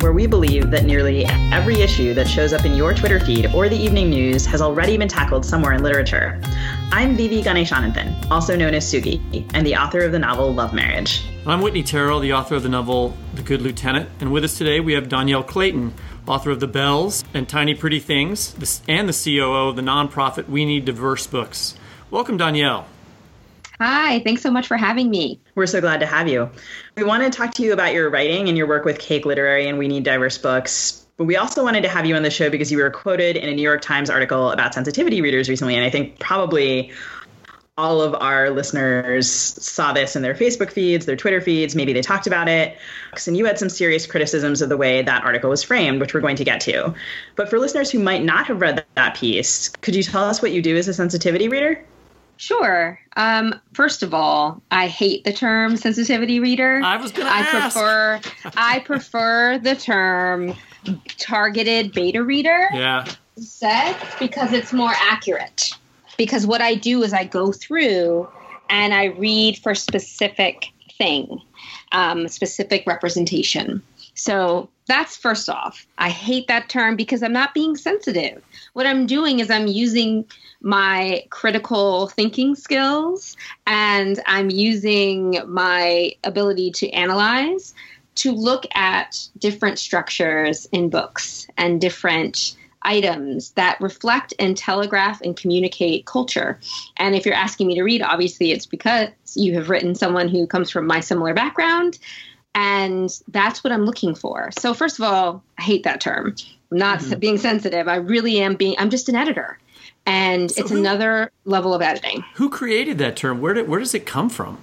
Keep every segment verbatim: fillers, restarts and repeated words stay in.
where we believe that nearly every issue that shows up in your Twitter feed or the evening news has already been tackled somewhere in literature. I'm Vivi Ganeshananthan, also known as Sugi, and the author of the novel Love Marriage. I'm Whitney Terrell, the author of the novel The Good Lieutenant, and with us today we have Dhonielle Clayton, author of The Bells and Tiny Pretty Things, and the C O O of the nonprofit We Need Diverse Books. Welcome, Dhonielle. Hi, thanks so much for having me. We're so glad to have you. We want to talk to you about your writing and your work with Cake Literary and We Need Diverse Books. But we also wanted to have you on the show because you were quoted in a New York Times article about sensitivity readers recently. And I think probably all of our listeners saw this in their Facebook feeds, their Twitter feeds. Maybe they talked about it. And you had some serious criticisms of the way that article was framed, which we're going to get to. But for listeners who might not have read that piece, could you tell us what you do as a sensitivity reader? Sure. Um, first of all, I hate the term sensitivity reader. I was going to I ask. prefer I prefer the term targeted beta reader. Yeah. Set because it's more accurate. Because what I do is I go through and I read for specific thing, um, specific representation. So that's first off. I hate that term because I'm not being sensitive. What I'm doing is I'm using my critical thinking skills and I'm using my ability to analyze to look at different structures in books and different items that reflect and telegraph and communicate culture. And if you're asking me to read, obviously it's because you have written someone who comes from my similar background. And that's what I'm looking for. So first of all, I hate that term. I'm not mm-hmm. being sensitive. I really am being, I'm just an editor. And so it's who, another level of editing. Who created that term? Where did, where does it come from?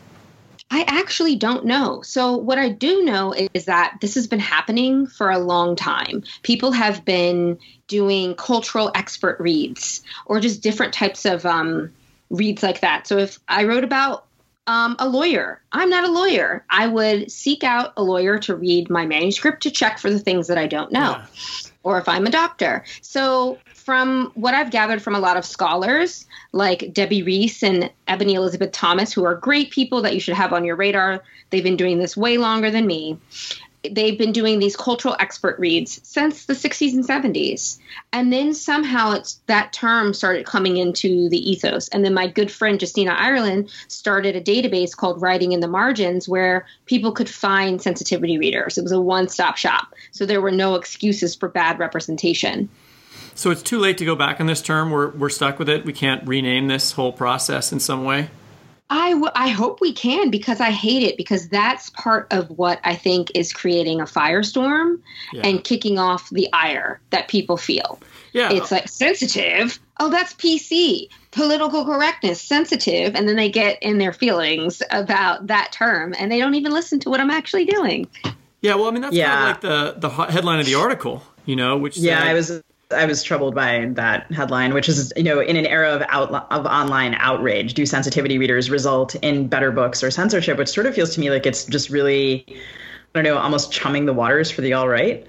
I actually don't know. So what I do know is that this has been happening for a long time. People have been doing cultural expert reads or just different types of um, reads like that. So if I wrote about Um, a lawyer. I'm not a lawyer. I would seek out a lawyer to read my manuscript to check for the things that I don't know. Yeah. Or if I'm a doctor. So from what I've gathered from a lot of scholars like Debbie Reese and Ebony Elizabeth Thomas, who are great people that you should have on your radar. They've been doing this way longer than me. They've been doing these cultural expert reads since the sixties and seventies. And then somehow it's that term started coming into the ethos. And then my good friend Justina Ireland started a database called Writing in the Margins where people could find sensitivity readers. It was a one-stop shop. So there were no excuses for bad representation. So it's too late to go back on this term. We're, we're stuck with it. We can't rename this whole process in some way. I, w- I hope we can because I hate it because that's part of what I think is creating a firestorm yeah. and kicking off the ire that people feel. Yeah. It's like sensitive. Oh, that's P C. Political correctness, sensitive. And then they get in their feelings about that term and they don't even listen to what I'm actually doing. Yeah, well, I mean, that's yeah. kind of like the, the headline of the article, you know, which Yeah, said, I was... I was troubled by that headline, which is, you know, in an era of out, of online outrage, do sensitivity readers result in better books or censorship? Which sort of feels to me like it's just really, I don't know, almost chumming the waters for the alt-right.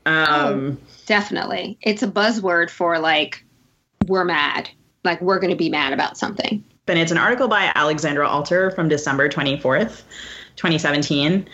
Um, oh, definitely. It's a buzzword for like, we're mad, like we're going to be mad about something. And it's an article by Alexandra Alter from December twenty-fourth, twenty seventeen.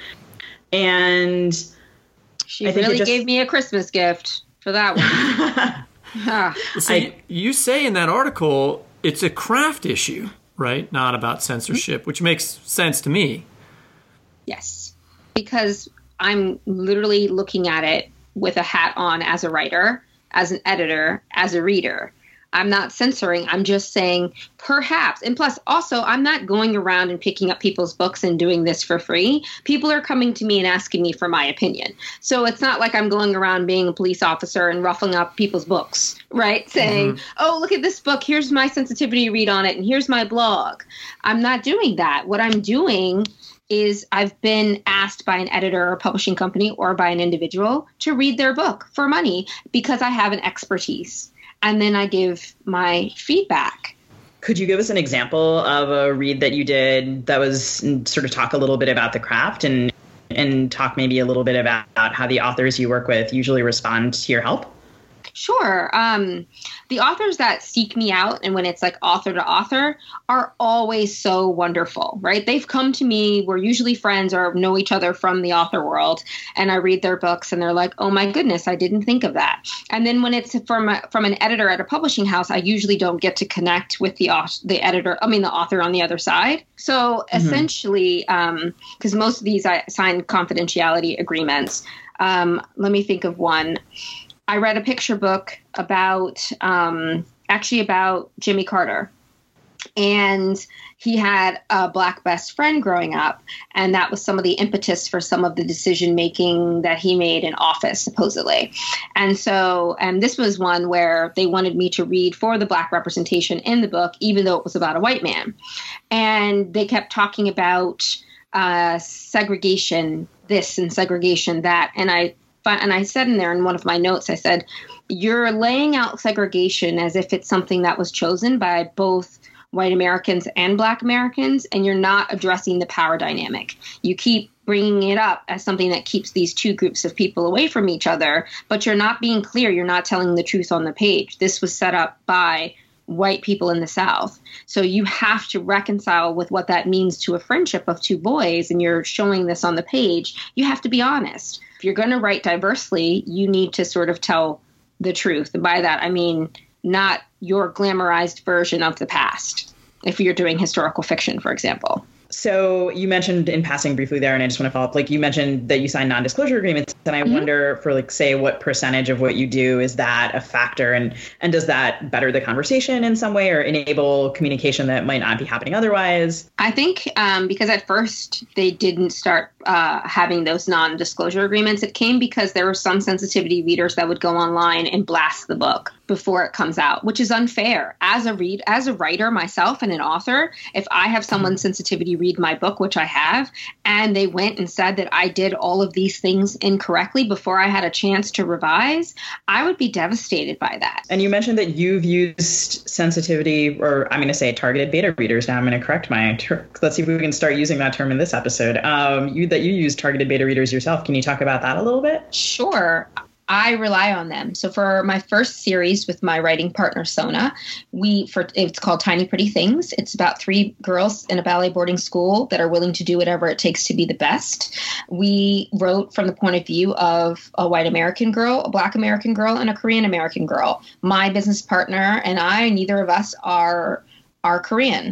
And she I think really just gave me a Christmas gift. For that one. ah. So I, you say in that article, it's a craft issue, right? Not about censorship, which makes sense to me. Yes, because I'm literally looking at it with a hat on as a writer, as an editor, as a reader. I'm not censoring. I'm just saying perhaps. And plus, also, I'm not going around and picking up people's books and doing this for free. People are coming to me and asking me for my opinion. So it's not like I'm going around being a police officer and ruffling up people's books, right? Saying, mm-hmm. oh, look at this book. Here's my sensitivity read on it. And here's my blog. I'm not doing that. What I'm doing is I've been asked by an editor or publishing company or by an individual to read their book for money because I have an expertise. And then I give my feedback. Could you give us an example of a read that you did that was sort of talk a little bit about the craft and and talk maybe a little bit about how the authors you work with usually respond to your help? Sure. Um, the authors that seek me out, and when it's like author to author, are always so wonderful, right? They've come to me. We're usually friends or know each other from the author world, and I read their books, and they're like, "Oh my goodness, I didn't think of that." And then when it's from a, from an editor at a publishing house, I usually don't get to connect with the the editor. I mean, the author on the other side. So mm-hmm. essentially, because um, most of these I signed confidentiality agreements. Um, let me think of one. I read a picture book about, um, actually about Jimmy Carter. And he had a Black best friend growing up. And that was some of the impetus for some of the decision making that he made in office, supposedly. And so, and this was one where they wanted me to read for the Black representation in the book, even though it was about a white man. And they kept talking about uh, segregation, this and segregation, that. And I And I said in there in one of my notes, I said, you're laying out segregation as if it's something that was chosen by both white Americans and Black Americans, and you're not addressing the power dynamic. You keep bringing it up as something that keeps these two groups of people away from each other, but you're not being clear. You're not telling the truth on the page. This was set up by white people in the South. So you have to reconcile with what that means to a friendship of two boys, and you're showing this on the page. You have to be honest. If you're going to write diversely, you need to sort of tell the truth. And by that, I mean not your glamorized version of the past, if you're doing historical fiction, for example. So you mentioned in passing briefly there, and I just want to follow up, like you mentioned that you signed non-disclosure agreements, and I mm-hmm. wonder for like, say, what percentage of what you do is that a factor, and and does that better the conversation in some way or enable communication that might not be happening otherwise? I think um, because at first they didn't start uh, having those non-disclosure agreements, it came because there were some sensitivity readers that would go online and blast the book before it comes out, which is unfair. As a read, as a writer myself and an author, if I have someone's sensitivity read my book, which I have, and they went and said that I did all of these things incorrectly before I had a chance to revise, I would be devastated by that. And you mentioned that you've used sensitivity, or I'm going to say targeted beta readers. Now I'm going to correct my ter- let's see if we can start using that term in this episode. Um, you that you use targeted beta readers yourself. Can you talk about that a little bit? Sure. I rely on them. So for my first series with my writing partner, Sona, we for it's called Tiny Pretty Things. It's about three girls in a ballet boarding school that are willing to do whatever it takes to be the best. We wrote from the point of view of a white American girl, a Black American girl, and a Korean American girl. My business partner and I, neither of us are are Korean.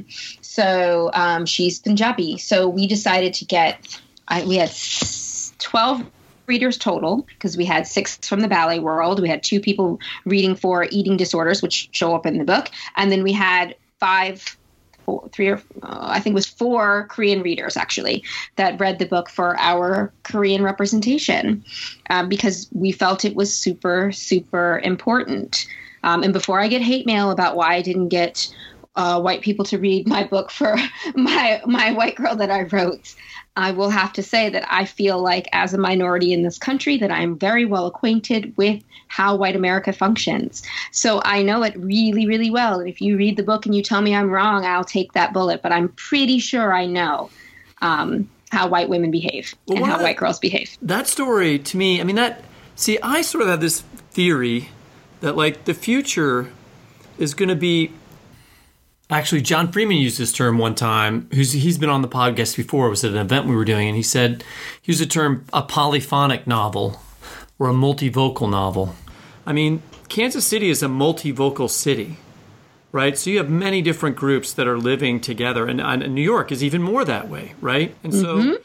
So um, she's Punjabi. So we decided to get, I, we had twelve readers total, because we had six from the ballet world. We had two people reading for eating disorders, which show up in the book. And then we had five, four, three or uh, I think it was four Korean readers, actually, that read the book for our Korean representation um, because we felt it was super, super important. Um, and before I get hate mail about why I didn't get uh, white people to read my book for my my white girl that I wrote, I will have to say that I feel like as a minority in this country that I'm very well acquainted with how white America functions. So I know it really, really well. And if you read the book and you tell me I'm wrong, I'll take that bullet. But I'm pretty sure I know um, how white women behave well, and how white girls behave. That story to me, I mean, that, see, I sort of have this theory that like the future is going to be, actually, John Freeman used this term one time. Who's, he's been on the podcast before. It was at an event we were doing, and he said, he used the term a polyphonic novel or a multivocal novel. I mean, Kansas City is a multivocal city, right? So you have many different groups that are living together, and, and New York is even more that way, right? And so mm-hmm.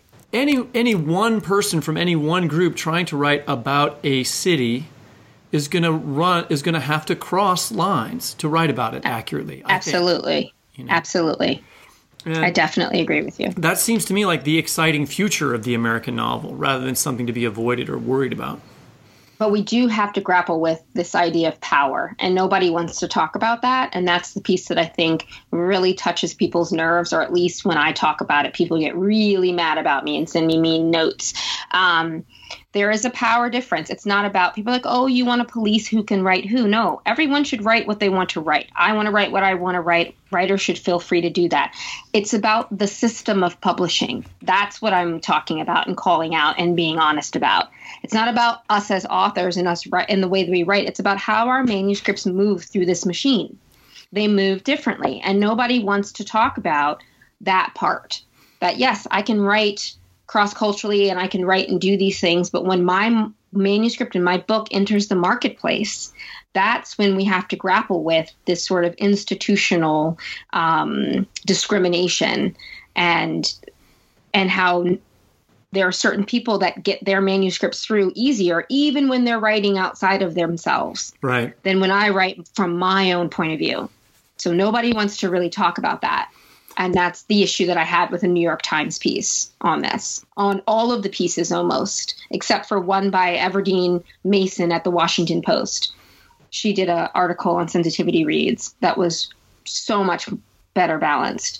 any any one person from any one group trying to write about a city is going to run is going to have to cross lines to write about it accurately. I Absolutely. Think, you know? Absolutely. And I definitely agree with you. That seems to me like the exciting future of the American novel rather than something to be avoided or worried about. But we do have to grapple with this idea of power, and nobody wants to talk about that. And that's the piece that I think really touches people's nerves, or at least when I talk about it, people get really mad about me and send me mean notes. Um, There is a power difference. It's not about people like, oh, you want to police who can write who. No, everyone should write what they want to write. I want to write what I want to write. Writers should feel free to do that. It's about the system of publishing. That's what I'm talking about and calling out and being honest about. It's not about us as authors and us in the way that we write. It's about how our manuscripts move through this machine. They move differently, and nobody wants to talk about that part. That yes, I can write cross-culturally and I can write and do these things, but when my m- manuscript and my book enters the marketplace, that's when we have to grapple with this sort of institutional um, discrimination and and how there are certain people that get their manuscripts through easier, even when they're writing outside of themselves, right, than when I write from my own point of view. So nobody wants to really talk about that. And that's the issue that I had with a New York Times piece on this, on all of the pieces almost, except for one by Everdeen Mason at the Washington Post. She did an article on sensitivity reads that was so much better balanced.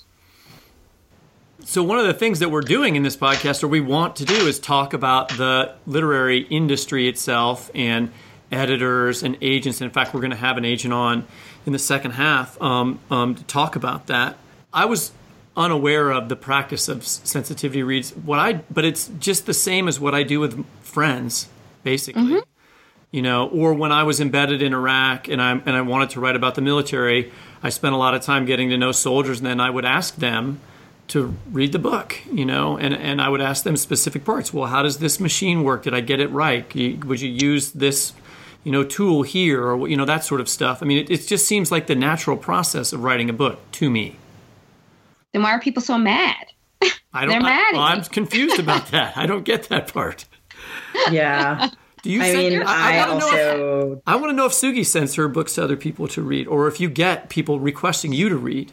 So one of the things that we're doing in this podcast, or we want to do, is talk about the literary industry itself and editors and agents. In fact, we're going to have an agent on in the second half um, um, to talk about that. I was unaware of the practice of sensitivity reads. What I, but it's just the same as what I do with friends, basically. Mm-hmm. You know, or when I was embedded in Iraq and I and I wanted to write about the military, I spent a lot of time getting to know soldiers, and then I would ask them to read the book. You know, and and I would ask them specific parts. Well, how does this machine work? Did I get it right? Would you use this, you know, tool here, or you know, that sort of stuff? I mean, it, it just seems like the natural process of writing a book to me. Then why are people so mad? I don't. They're I, mad. Well, I'm confused about that. I don't get that part. Yeah. Do you? I send, mean, I, I, I also. If, I want to know if Sugi sends her books to other people to read, or if you get people requesting you to read.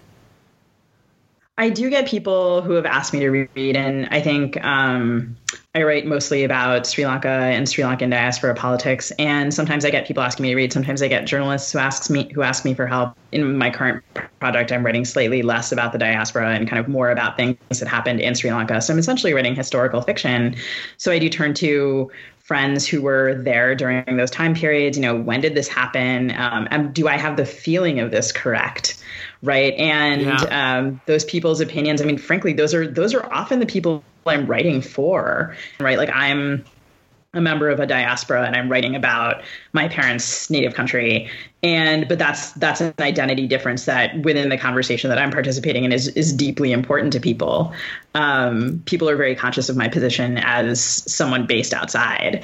I do get people who have asked me to read, and I think um, I write mostly about Sri Lanka and Sri Lankan diaspora politics. And sometimes I get people asking me to read. Sometimes I get journalists who asks me who ask me for help. In my current project, I'm writing slightly less about the diaspora and kind of more about things that happened in Sri Lanka. So I'm essentially writing historical fiction. So I do turn to friends who were there during those time periods. You know, when did this happen? Um, and do I have the feeling of this correct? Right. And yeah. um, those people's opinions, I mean, frankly, those are those are often the people I'm writing for. Right. Like I'm a member of a diaspora and I'm writing about my parents' native country. And but that's that's an identity difference that within the conversation that I'm participating in is is deeply important to people. Um, people are very conscious of my position as someone based outside.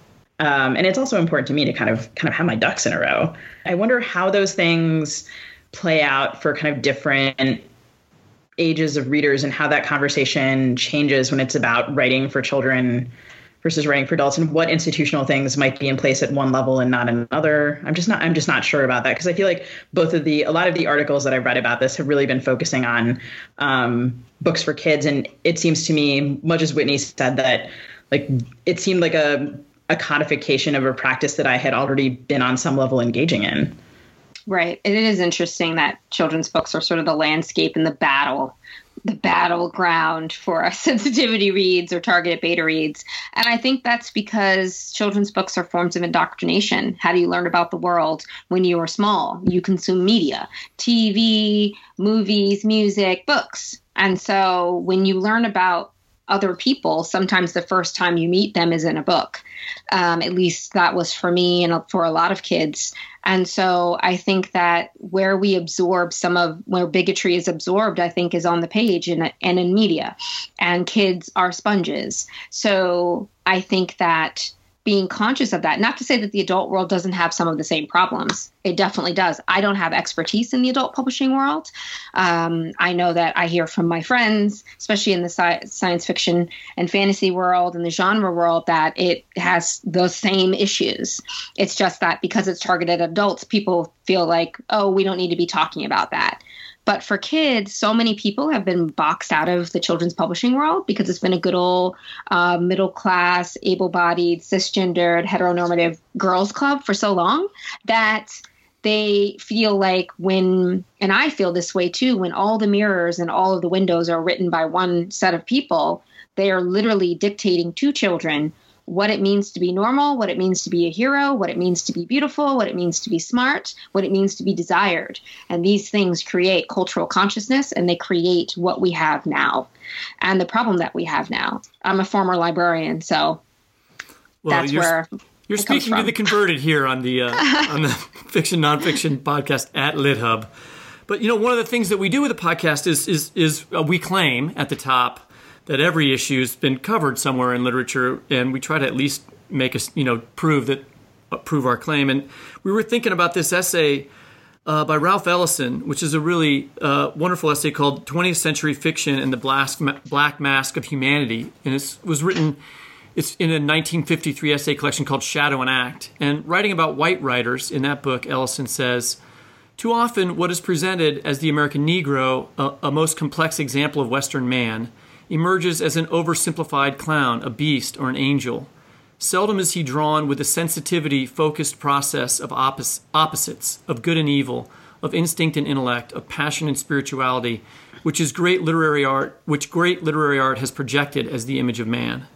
Um, and it's also important to me to kind of kind of have my ducks in a row. I wonder how those things play out for kind of different ages of readers and how that conversation changes when it's about writing for children versus writing for adults, and what institutional things might be in place at one level and not another. I'm just not I'm just not sure about that, because I feel like both of the a lot of the articles that I've read about this have really been focusing on um, books for kids. And it seems to me, much as Whitney said, that like it seemed like a a codification of a practice that I had already been on some level engaging in. Right. And it is interesting that children's books are sort of the landscape and the battle, the battleground for sensitivity reads or targeted beta reads. And I think that's because children's books are forms of indoctrination. How do you learn about the world when you are small? You consume media, T V, movies, music, books. And so when you learn about other people, sometimes the first time you meet them is in a book. Um, at least that was for me and for a lot of kids. And so I think that where we absorb some of where bigotry is absorbed, I think, is on the page and, and in media. And kids are sponges. So I think that being conscious of that, not to say that the adult world doesn't have some of the same problems. It definitely does. I don't have expertise in the adult publishing world. Um, I know that I hear from my friends, especially in the sci- science fiction and fantasy world and the genre world, that it has those same issues. It's just that because it's targeted at adults, people feel like, oh, we don't need to be talking about that. But for kids, so many people have been boxed out of the children's publishing world because it's been a good old uh, middle class, able-bodied, cisgendered, heteronormative girls club for so long that they feel like when, and I feel this way too, when all the mirrors and all of the windows are written by one set of people, they are literally dictating to children what it means to be normal, what it means to be a hero, what it means to be beautiful, what it means to be smart, what it means to be desired. And these things create cultural consciousness, and they create what we have now and the problem that we have now. I'm a former librarian, so well, that's where you're speaking to the converted here on the uh, on the Fiction Nonfiction podcast at LitHub. But you know, one of the things that we do with the podcast is is is uh, we claim at the top that every issue's been covered somewhere in literature, and we try to at least make us, you know, prove that uh, prove our claim. And we were thinking about this essay uh, by Ralph Ellison, which is a really uh, wonderful essay called twentieth Century Fiction and the Black, Black Mask of Humanity, and it was written. It's in a nineteen fifty-three essay collection called Shadow and Act. And writing about white writers in that book, Ellison says, too often what is presented as the American Negro, a, a most complex example of Western man, emerges as an oversimplified clown, a beast, or an angel. Seldom is he drawn with the sensitivity-focused process of oppos- opposites, of good and evil, of instinct and intellect, of passion and spirituality, which is great literary art, which great literary art has projected as the image of man.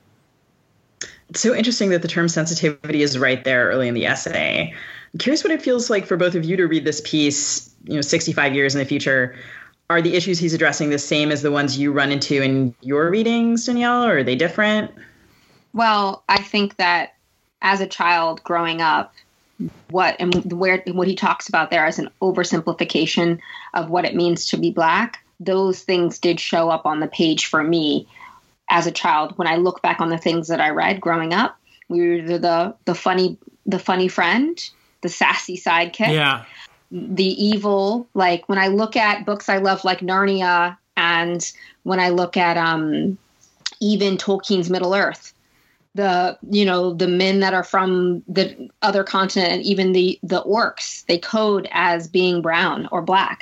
It's so interesting that the term sensitivity is right there early in the essay. I'm curious what it feels like for both of you to read this piece, you know, sixty-five years in the future. Are the issues he's addressing the same as the ones you run into in your readings, Danielle, or are they different? Well, I think that as a child growing up, what and where what he talks about there as an oversimplification of what it means to be Black, those things did show up on the page for me. As a child, when I look back on the things that I read growing up, we were the the, the funny the funny friend, the sassy sidekick, yeah, the evil. Like when I look at books I love, like Narnia, and when I look at um, even Tolkien's Middle Earth, the you know the men that are from the other continent, and even the the orcs, they code as being brown or black,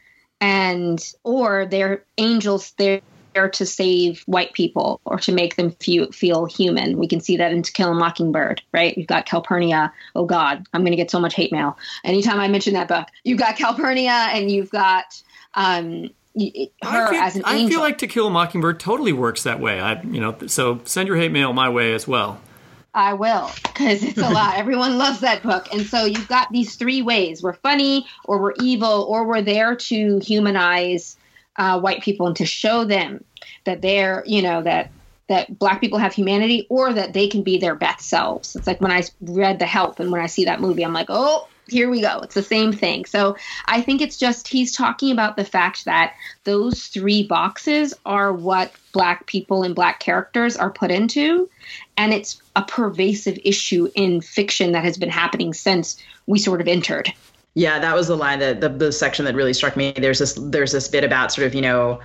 and or they're angels. They're to save white people or to make them feel, feel human. We can see that in To Kill a Mockingbird, right? You've got Calpurnia. Oh God, I'm going to get so much hate mail. Anytime I mention that book, you've got Calpurnia and you've got um, her feel, as an angel. I feel like To Kill a Mockingbird totally works that way. I, you know, so send your hate mail my way as well. I will, because it's a lot. Everyone loves that book. And so you've got these three ways. We're funny, or we're evil, or we're there to humanize Uh, white people and to show them that they're, you know, that that Black people have humanity, or that they can be their best selves. It's like when I read The Help and when I see that movie, I'm like, oh, here we go. It's the same thing. So I think it's just he's talking about the fact that those three boxes are what Black people and Black characters are put into. And it's a pervasive issue in fiction that has been happening since we sort of entered. Yeah, that was the line that the, the section that really struck me. There's this there's this bit about sort of, you know,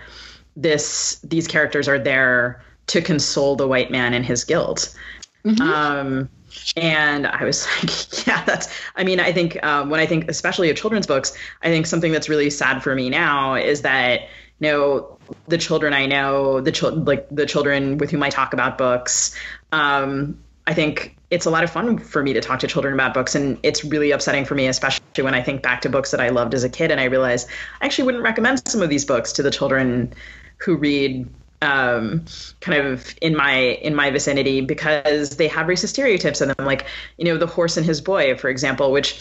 this these characters are there to console the white man in his guilt. Mm-hmm. Um, and I was like, yeah, that's I mean, I think um, when I think especially of children's books, I think something that's really sad for me now is that, you know, the children I know, the chil- like the children with whom I talk about books, um, I think it's a lot of fun for me to talk to children about books, and it's really upsetting for me, especially when I think back to books that I loved as a kid, and I realize I actually wouldn't recommend some of these books to the children who read um, kind of in my in my vicinity, because they have racist stereotypes in them, like, you know, The Horse and His Boy, for example, which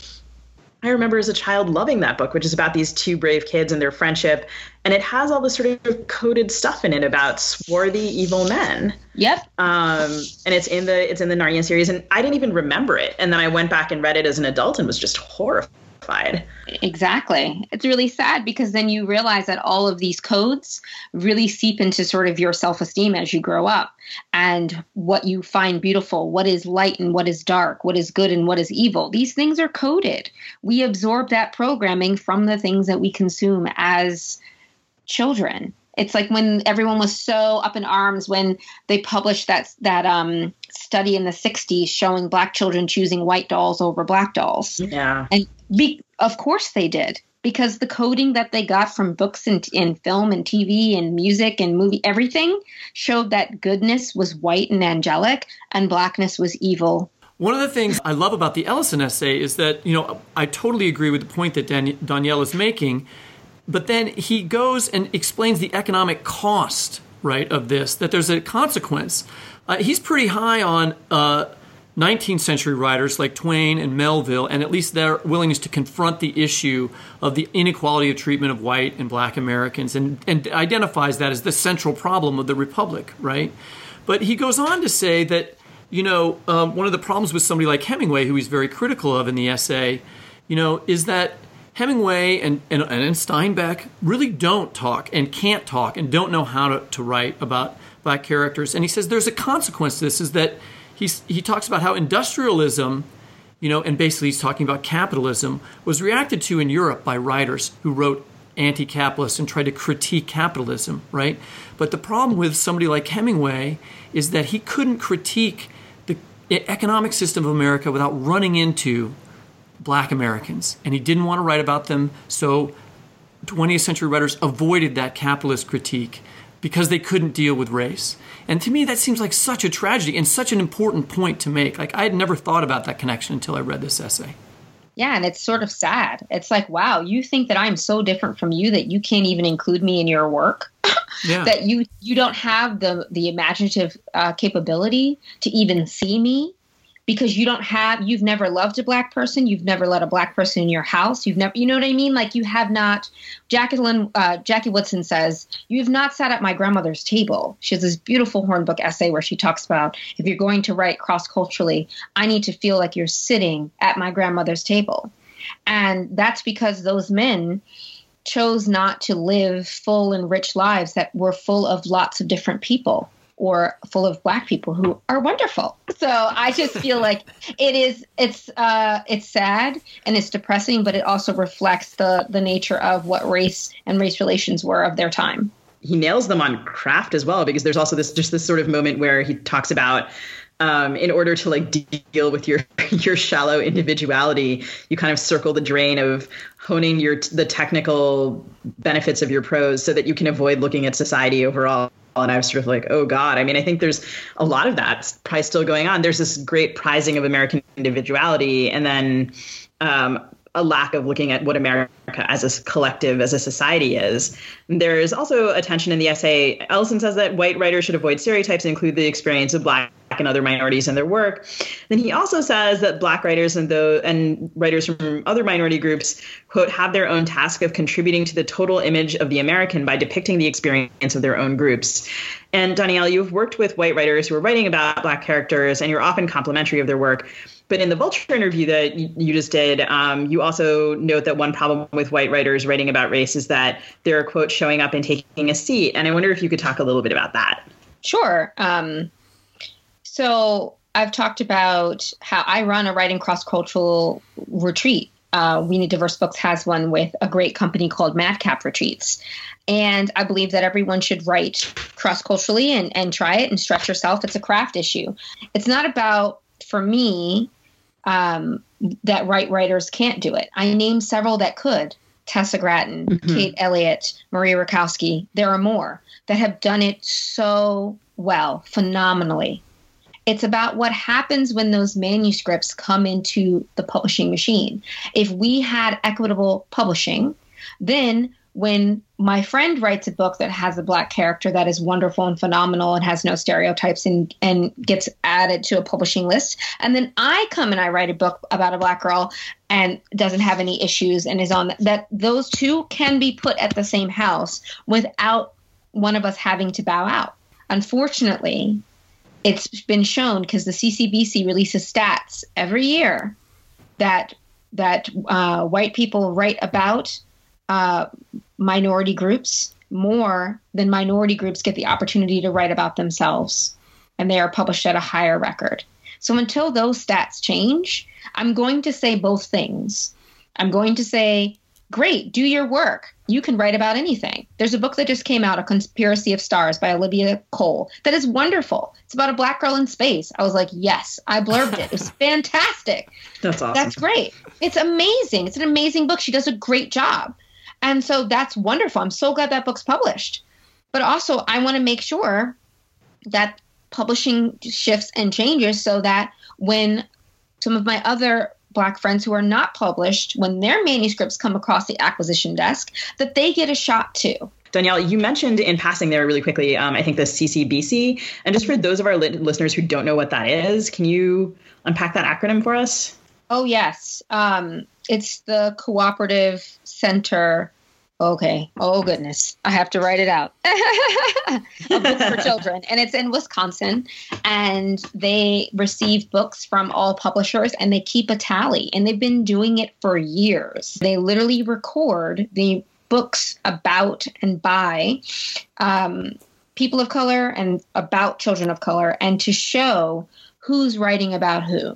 I remember as a child loving that book, which is about these two brave kids and their friendship. And it has all this sort of coded stuff in it about swarthy, evil men. Yep. Um, and it's in the it's in the Narnia series. And I didn't even remember it. And then I went back and read it as an adult and was just horrified. Exactly. It's really sad, because then you realize that all of these codes really seep into sort of your self-esteem as you grow up, and what you find beautiful, what is light and what is dark, what is good and what is evil. These things are coded. We absorb that programming from the things that we consume as children. It's like when everyone was so up in arms when they published that that um, study in the sixties showing Black children choosing white dolls over Black dolls. Yeah. And be, of course they did, because the coding that they got from books and, and film and T V and music and movie, everything showed that goodness was white and angelic and Blackness was evil. One of the things I love about the Ellison essay is that, you know, I totally agree with the point that Dan- Danielle is making. But then he goes and explains the economic cost right, of this, that there's a consequence. Uh, he's pretty high on uh, nineteenth century writers like Twain and Melville, and at least their willingness to confront the issue of the inequality of treatment of white and black Americans, and, and identifies that as the central problem of the Republic, right? But he goes on to say that, you know, um, one of the problems with somebody like Hemingway, who he's very critical of in the essay, you know, is that Hemingway and, and, and Steinbeck really don't talk and can't talk and don't know how to, to write about black characters. And he says there's a consequence to this, is that he's, he talks about how industrialism, you know, and basically he's talking about capitalism, was reacted to in Europe by writers who wrote anti-capitalist and tried to critique capitalism, right? But the problem with somebody like Hemingway is that he couldn't critique the economic system of America without running into black Americans, and he didn't want to write about them, so twentieth century writers avoided that capitalist critique because they couldn't deal with race. And to me, that seems like such a tragedy and such an important point to make. Like, I had never thought about that connection until I read this essay. Yeah, and it's sort of sad. It's like, wow, you think that I'm so different from you that you can't even include me in your work? Yeah. That you you don't have the, the imaginative uh, capability to even see me? Because you don't have, you've never loved a black person, you've never let a black person in your house, you've never, you know what I mean? Like, you have not, Jacqueline, uh, Jackie Woodson says, you have not sat at my grandmother's table. She has this beautiful Hornbook essay where she talks about, if you're going to write cross-culturally, I need to feel like you're sitting at my grandmother's table. And that's because those men chose not to live full and rich lives that were full of lots of different people, or full of black people who are wonderful. So I just feel like it is, it's uh, it's sad and it's depressing, but it also reflects the the nature of what race and race relations were of their time. He nails them on craft as well, because there's also this just this sort of moment where he talks about um, in order to like deal with your your shallow individuality, you kind of circle the drain of honing your the technical benefits of your prose so that you can avoid looking at society overall. And I was sort of like, oh, God. I mean, I think there's a lot of that probably still going on. There's this great prizing of American individuality, and then um, a lack of looking at what America as a collective, as a society is. There is also a tension in the essay. Ellison says that white writers should avoid stereotypes and include the experience of black and other minorities in their work. Then he also says that black writers and the and writers from other minority groups, quote, have their own task of contributing to the total image of the American by depicting the experience of their own groups. And Danielle, you've worked with white writers who are writing about black characters, and you're often complimentary of their work. But in the Vulture interview that you just did, um, you also note that one problem with white writers writing about race is that they're, quote, showing up and taking a seat. And I wonder if you could talk a little bit about that. Sure. Um, so I've talked about how I run a writing cross-cultural retreat. Uh, We Need Diverse Books has one with a great company called Madcap Retreats. And I believe that everyone should write cross-culturally and, and try it and stretch yourself. It's a craft issue. It's not about, for me, um, that white writers can't do it. I named several that could. Tessa Gratton, mm-hmm. Kate Elliott, Maria Rakowski. There are more that have done it so well, phenomenally. It's about what happens when those manuscripts come into the publishing machine. If we had equitable publishing, then when my friend writes a book that has a black character that is wonderful and phenomenal and has no stereotypes and, and gets added to a publishing list, and then I come and I write a book about a black girl and doesn't have any issues and is on that, that those two can be put at the same house without one of us having to bow out. Unfortunately, it's been shown, because the C C B C releases stats every year, that that uh, white people write about uh, minority groups more than minority groups get the opportunity to write about themselves, and they are published at a higher record. So until those stats change, I'm going to say both things. I'm going to say, great, do your work. You can write about anything. There's a book that just came out, A Conspiracy of Stars by Olivia Cole, that is wonderful. It's about a black girl in space. I was like, yes, I blurbed it. It was fantastic. That's awesome. That's great. It's amazing. It's an amazing book. She does a great job. And so that's wonderful. I'm so glad that book's published. But also, I want to make sure that publishing shifts and changes so that when some of my other black friends who are not published, when their manuscripts come across the acquisition desk, that they get a shot too. Danielle, you mentioned in passing there really quickly, um, I think the C C B C. And just for those of our li- listeners who don't know what that is, can you unpack that acronym for us? Oh, yes. Um, it's the Cooperative Center. Okay. Oh, goodness. I have to write it out. A book for children. And it's in Wisconsin. And they receive books from all publishers and they keep a tally. And they've been doing it for years. They literally record the books about and by um, people of color and about children of color, and to show who's writing about who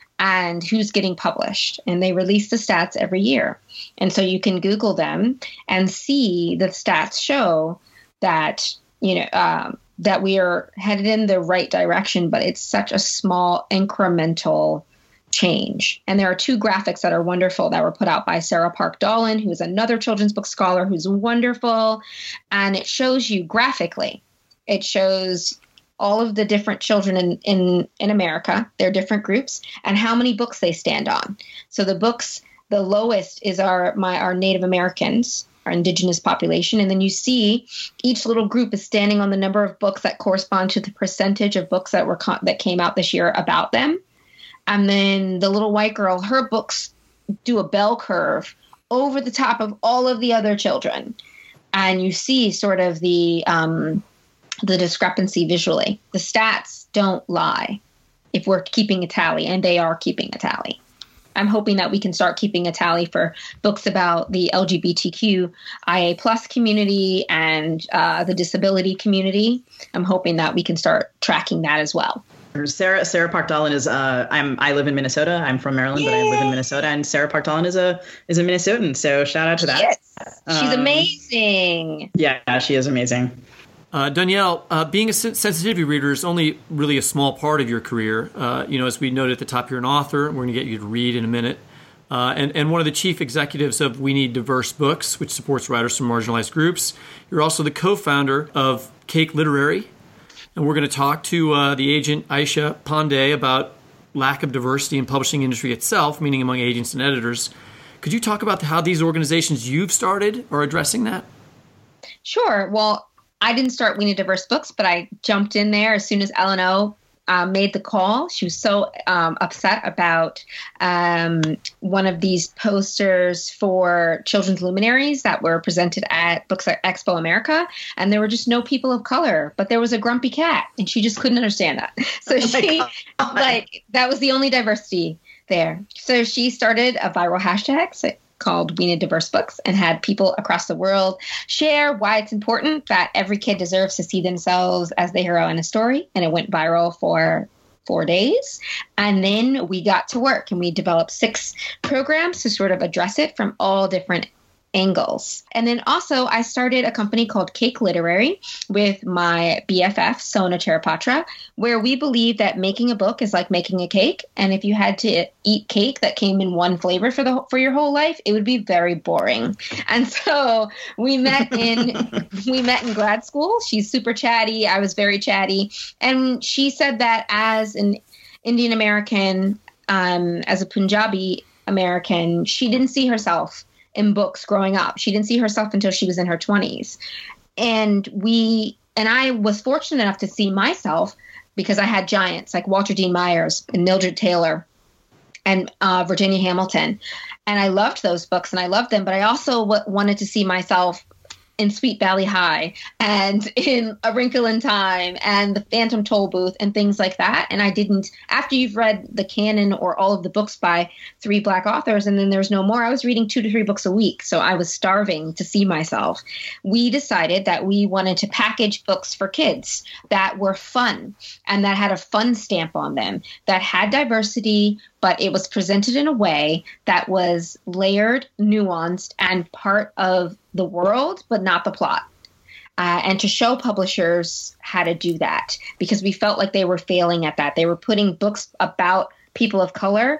and who's getting published. And they release the stats every year. And so you can Google them and see the stats show that, you know, um, that we are headed in the right direction, but it's such a small incremental change. And there are two graphics that are wonderful that were put out by Sarah Park Dahlen, who is another children's book scholar who's wonderful. And it shows you graphically, it shows all of the different children in, in, in America, their different groups, and how many books they stand on. So the books, the lowest is our my our Native Americans, our indigenous population. And then you see each little group is standing on the number of books that correspond to the percentage of books that were that came out this year about them. And then the little white girl, her books do a bell curve over the top of all of the other children. And you see sort of the um, the discrepancy visually. The stats don't lie if we're keeping a tally, and they are keeping a tally. I'm hoping that we can start keeping a tally for books about the L G B T Q I A plus community and uh, the disability community. I'm hoping that we can start tracking that as well. Sarah Sarah Park Dahlen is uh I'm I live in Minnesota. I'm from Maryland, Yay! But I live in Minnesota, and Sarah Park Dahlen is a is a Minnesotan. So shout out to that. Yes. She's um, amazing. Yeah, she is amazing. Uh, Danielle, uh, being a sensitivity reader is only really a small part of your career. Uh, you know, as we noted at the top, you're an author. We're going to get you to read in a minute. Uh, and, and one of the chief executives of We Need Diverse Books, which supports writers from marginalized groups. You're also the co-founder of Cake Literary. And we're going to talk to uh, the agent Aisha Pandey about lack of diversity in publishing industry itself, meaning among agents and editors. Could you talk about how these organizations you've started are addressing that? Sure. Well, I didn't start We Need Diverse Books, but I jumped in there as soon as L and O uh, made the call. She was so um, upset about um, one of these posters for children's luminaries that were presented at Books Expo America, and there were just no people of color, but there was a grumpy cat, and she just couldn't understand that. So she, like, that was the only diversity there. So she started a viral hashtag. So called We Need Diverse Books, and had people across the world share why it's important that every kid deserves to see themselves as the hero in a story. And it went viral for four days. And then we got to work and we developed six programs to sort of address it from all different angles. And then also I started a company called Cake Literary with my B F F, Sona Charapatra, where we believe that making a book is like making a cake. And if you had to eat cake that came in one flavor for the for your whole life, it would be very boring. And so we met in we met in grad school. She's super chatty. I was very chatty. And she said that as an Indian American, um, as a Punjabi American, she didn't see herself in books growing up. She didn't see herself until she was in her twenties. And we, and I was fortunate enough to see myself because I had giants like Walter Dean Myers and Mildred Taylor and uh, Virginia Hamilton. And I loved those books and I loved them, but I also w- wanted to see myself in Sweet Valley High and in A Wrinkle in Time and The Phantom Toll Booth and things like that. And I didn't, after you've read the canon or all of the books by three Black authors and then there's no more, I was reading two to three books a week. So I was starving to see myself. We decided that we wanted to package books for kids that were fun and that had a fun stamp on them, that had diversity, but it was presented in a way that was layered, nuanced, and part of the world, but not the plot. Uh, and to show publishers how to do that, because we felt like they were failing at that. They were putting books about people of color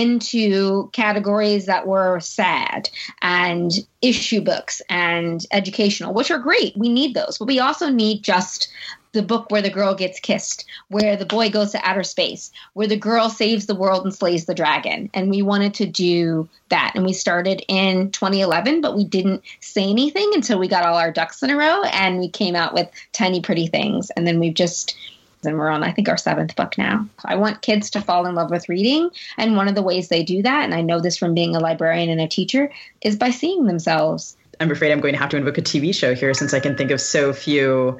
into categories that were sad and issue books and educational, which are great. We need those. But we also need just the book where the girl gets kissed, where the boy goes to outer space, where the girl saves the world and slays the dragon. And we wanted to do that. And we started in twenty eleven, but we didn't say anything until we got all our ducks in a row. And we came out with Tiny Pretty Things. And then we've just... And we're on, I think, our seventh book now. I want kids to fall in love with reading. And one of the ways they do that, and I know this from being a librarian and a teacher, is by seeing themselves. I'm afraid I'm going to have to invoke a T V show here since I can think of so few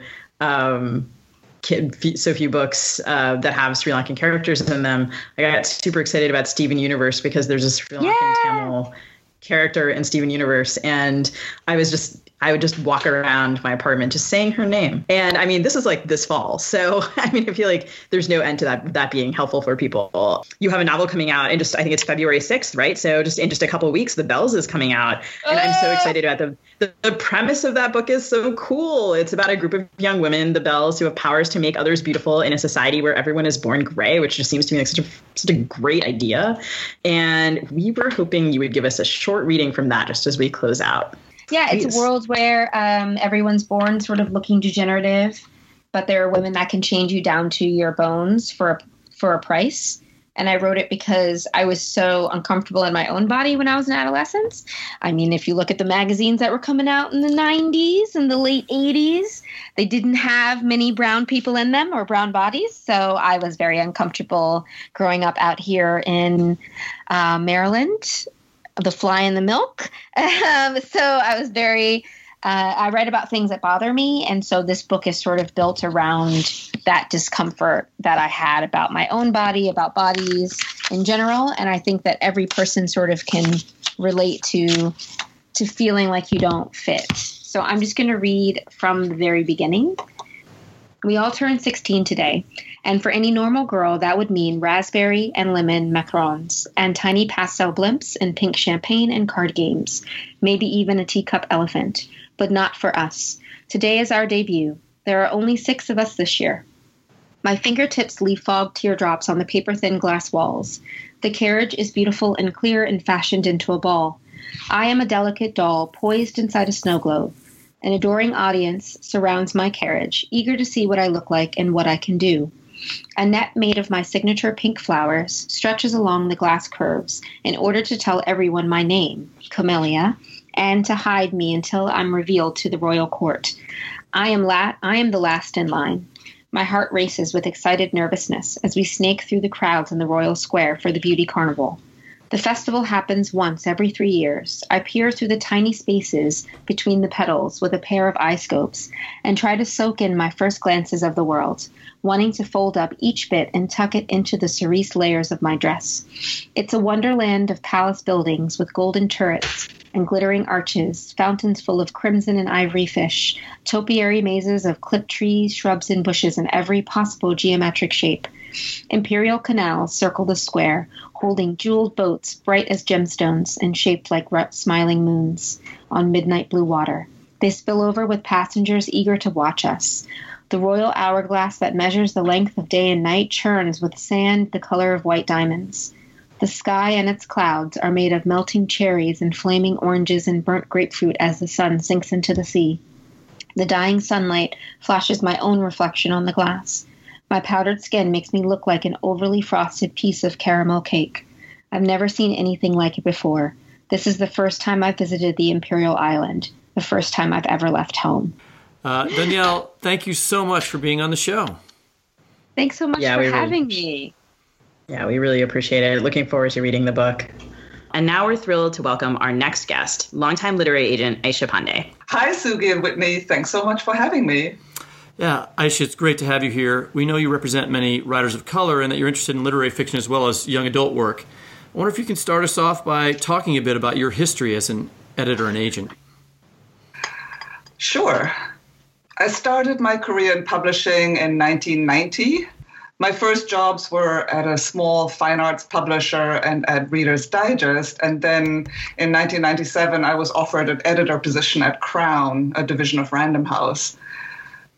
um, kid, so few books uh, that have Sri Lankan characters in them. I got super excited about Steven Universe because there's a Sri Lankan yeah. Tamil character in Steven Universe. And I was just... I would just walk around my apartment just saying her name. And I mean, this is like this fall. So, I mean, I feel like there's no end to that that being helpful for people. You have a novel coming out and just, I think it's February sixth, right? So just in just a couple of weeks, The Bells is coming out. And I'm so excited about the, the, the premise of that book is so cool. It's about a group of young women, the Bells, who have powers to make others beautiful in a society where everyone is born gray, which just seems to me like such a, such a great idea. And we were hoping you would give us a short reading from that just as we close out. Yeah, it's Please. a world where um, everyone's born sort of looking degenerative, but there are women that can change you down to your bones for a, for a price. And I wrote it because I was so uncomfortable in my own body when I was an adolescent. I mean, if you look at the magazines that were coming out in the nineties and the late eighties, they didn't have many brown people in them or brown bodies. So I was very uncomfortable growing up out here in uh, Maryland. The fly in the milk. Um, so I was very, uh, I write about things that bother me. And so this book is sort of built around that discomfort that I had about my own body, about bodies in general. And I think that every person sort of can relate to, to feeling like you don't fit. So I'm just going to read from the very beginning. We all turned sixteen today, and for any normal girl, that would mean raspberry and lemon macarons, and tiny pastel blimps, and pink champagne and card games, maybe even a teacup elephant. But not for us. Today is our debut. There are only six of us this year. My fingertips leave fog teardrops on the paper-thin glass walls. The carriage is beautiful and clear and fashioned into a ball. I am a delicate doll poised inside a snow globe. An adoring audience surrounds my carriage, eager to see what I look like and what I can do. A net made of my signature pink flowers stretches along the glass curves in order to tell everyone my name, Camellia, and to hide me until I'm revealed to the royal court. I am la- I am the last in line. My heart races with excited nervousness as we snake through the crowds in the royal square for the beauty carnival. The festival happens once every three years. I peer through the tiny spaces between the petals with a pair of eye scopes and try to soak in my first glances of the world, wanting to fold up each bit and tuck it into the cerise layers of my dress. It's a wonderland of palace buildings with golden turrets and glittering arches, fountains full of crimson and ivory fish, topiary mazes of clipped trees, shrubs, and bushes in every possible geometric shape. Imperial canals circle the square, holding jeweled boats bright as gemstones and shaped like smiling moons on midnight blue water. They spill over with passengers eager to watch us. The royal hourglass that measures the length of day and night churns with sand the color of white diamonds. The sky and its clouds are made of melting cherries and flaming oranges and burnt grapefruit as the sun sinks into the sea. The dying sunlight flashes my own reflection on the glass. My powdered skin makes me look like an overly frosted piece of caramel cake. I've never seen anything like it before. This is the first time I've visited the Imperial Island, the first time I've ever left home. Uh, Danielle, thank you so much for being on the show. Thanks so much yeah, for having really, me. Yeah, we really appreciate it. Looking forward to reading the book. And now we're thrilled to welcome our next guest, longtime literary agent Aisha Pandey. Hi, Sugi and Whitney. Thanks so much for having me. Yeah, Aisha, it's great to have you here. We know you represent many writers of color and that you're interested in literary fiction as well as young adult work. I wonder if you can start us off by talking a bit about your history as an editor and agent. Sure. I started my career in publishing in nineteen ninety. My first jobs were at a small fine arts publisher and at Reader's Digest. And then in nineteen ninety-seven, I was offered an editor position at Crown, a division of Random House.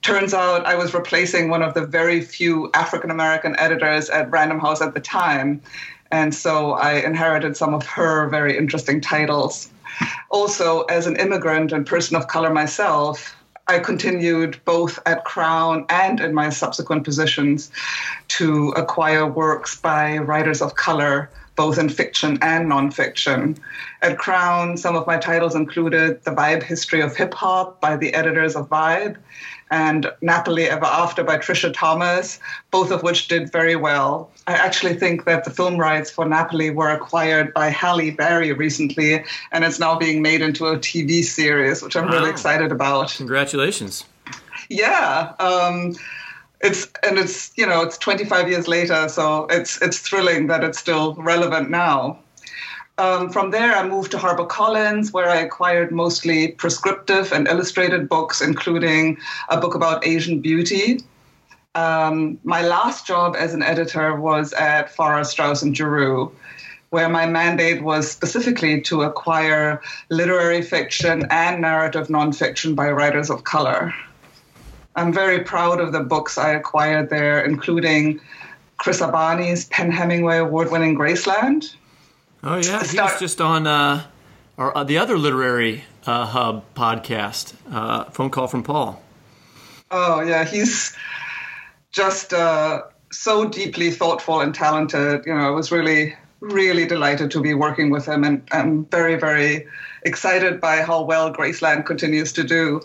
Turns out I was replacing one of the very few African-American editors at Random House at the time. And so I inherited some of her very interesting titles. Also, as an immigrant and person of color myself, I continued both at Crown and in my subsequent positions to acquire works by writers of color, both in fiction and nonfiction. At Crown, some of my titles included The Vibe History of Hip Hop by the editors of Vibe, and Napoli Ever After by Trisha Thomas, both of which did very well. I actually think that the film rights for Napoli were acquired by Halle Berry recently, and it's now being made into a T V series, which I'm wow. really excited about. Congratulations. Yeah. Um, it's and it's, you know, it's twenty-five years later, so it's it's thrilling that it's still relevant now. Um, from there, I moved to HarperCollins, where I acquired mostly prescriptive and illustrated books, including a book about Asian beauty. Um, my last job as an editor was at Farrar, Straus and Giroux, where my mandate was specifically to acquire literary fiction and narrative nonfiction by writers of color. I'm very proud of the books I acquired there, including Chris Abani's Penn Hemingway Award-winning Graceland. Oh, yeah. He was just on uh, our, uh, the other Literary uh, Hub podcast, uh, Phone Call from Paul. Oh, yeah. He's just uh, so deeply thoughtful and talented. You know, I was really, really delighted to be working with him, and I'm very, very excited by how well Graceland continues to do.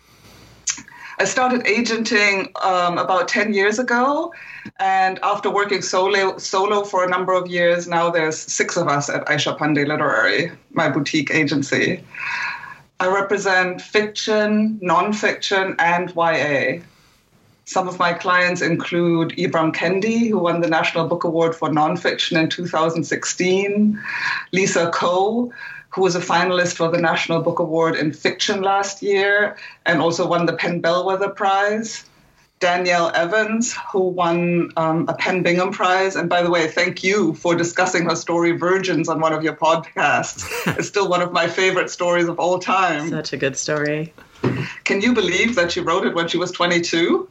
I started agenting um, about ten years ago, and after working solo, solo for a number of years, now there's six of us at Aisha Pandey Literary, my boutique agency. I represent fiction, nonfiction, and Y A. Some of my clients include Ibram Kendi, who won the National Book Award for Nonfiction in two thousand sixteen, Lisa Ko, who was a finalist for the National Book Award in Fiction last year and also won the Penn Bellwether Prize. Danielle Evans, who won um, a Penn Bingham Prize. And by the way, thank you for discussing her story Virgins on one of your podcasts. It's still one of my favorite stories of all time. Such a good story. Can you believe that she wrote it when she was twenty-two?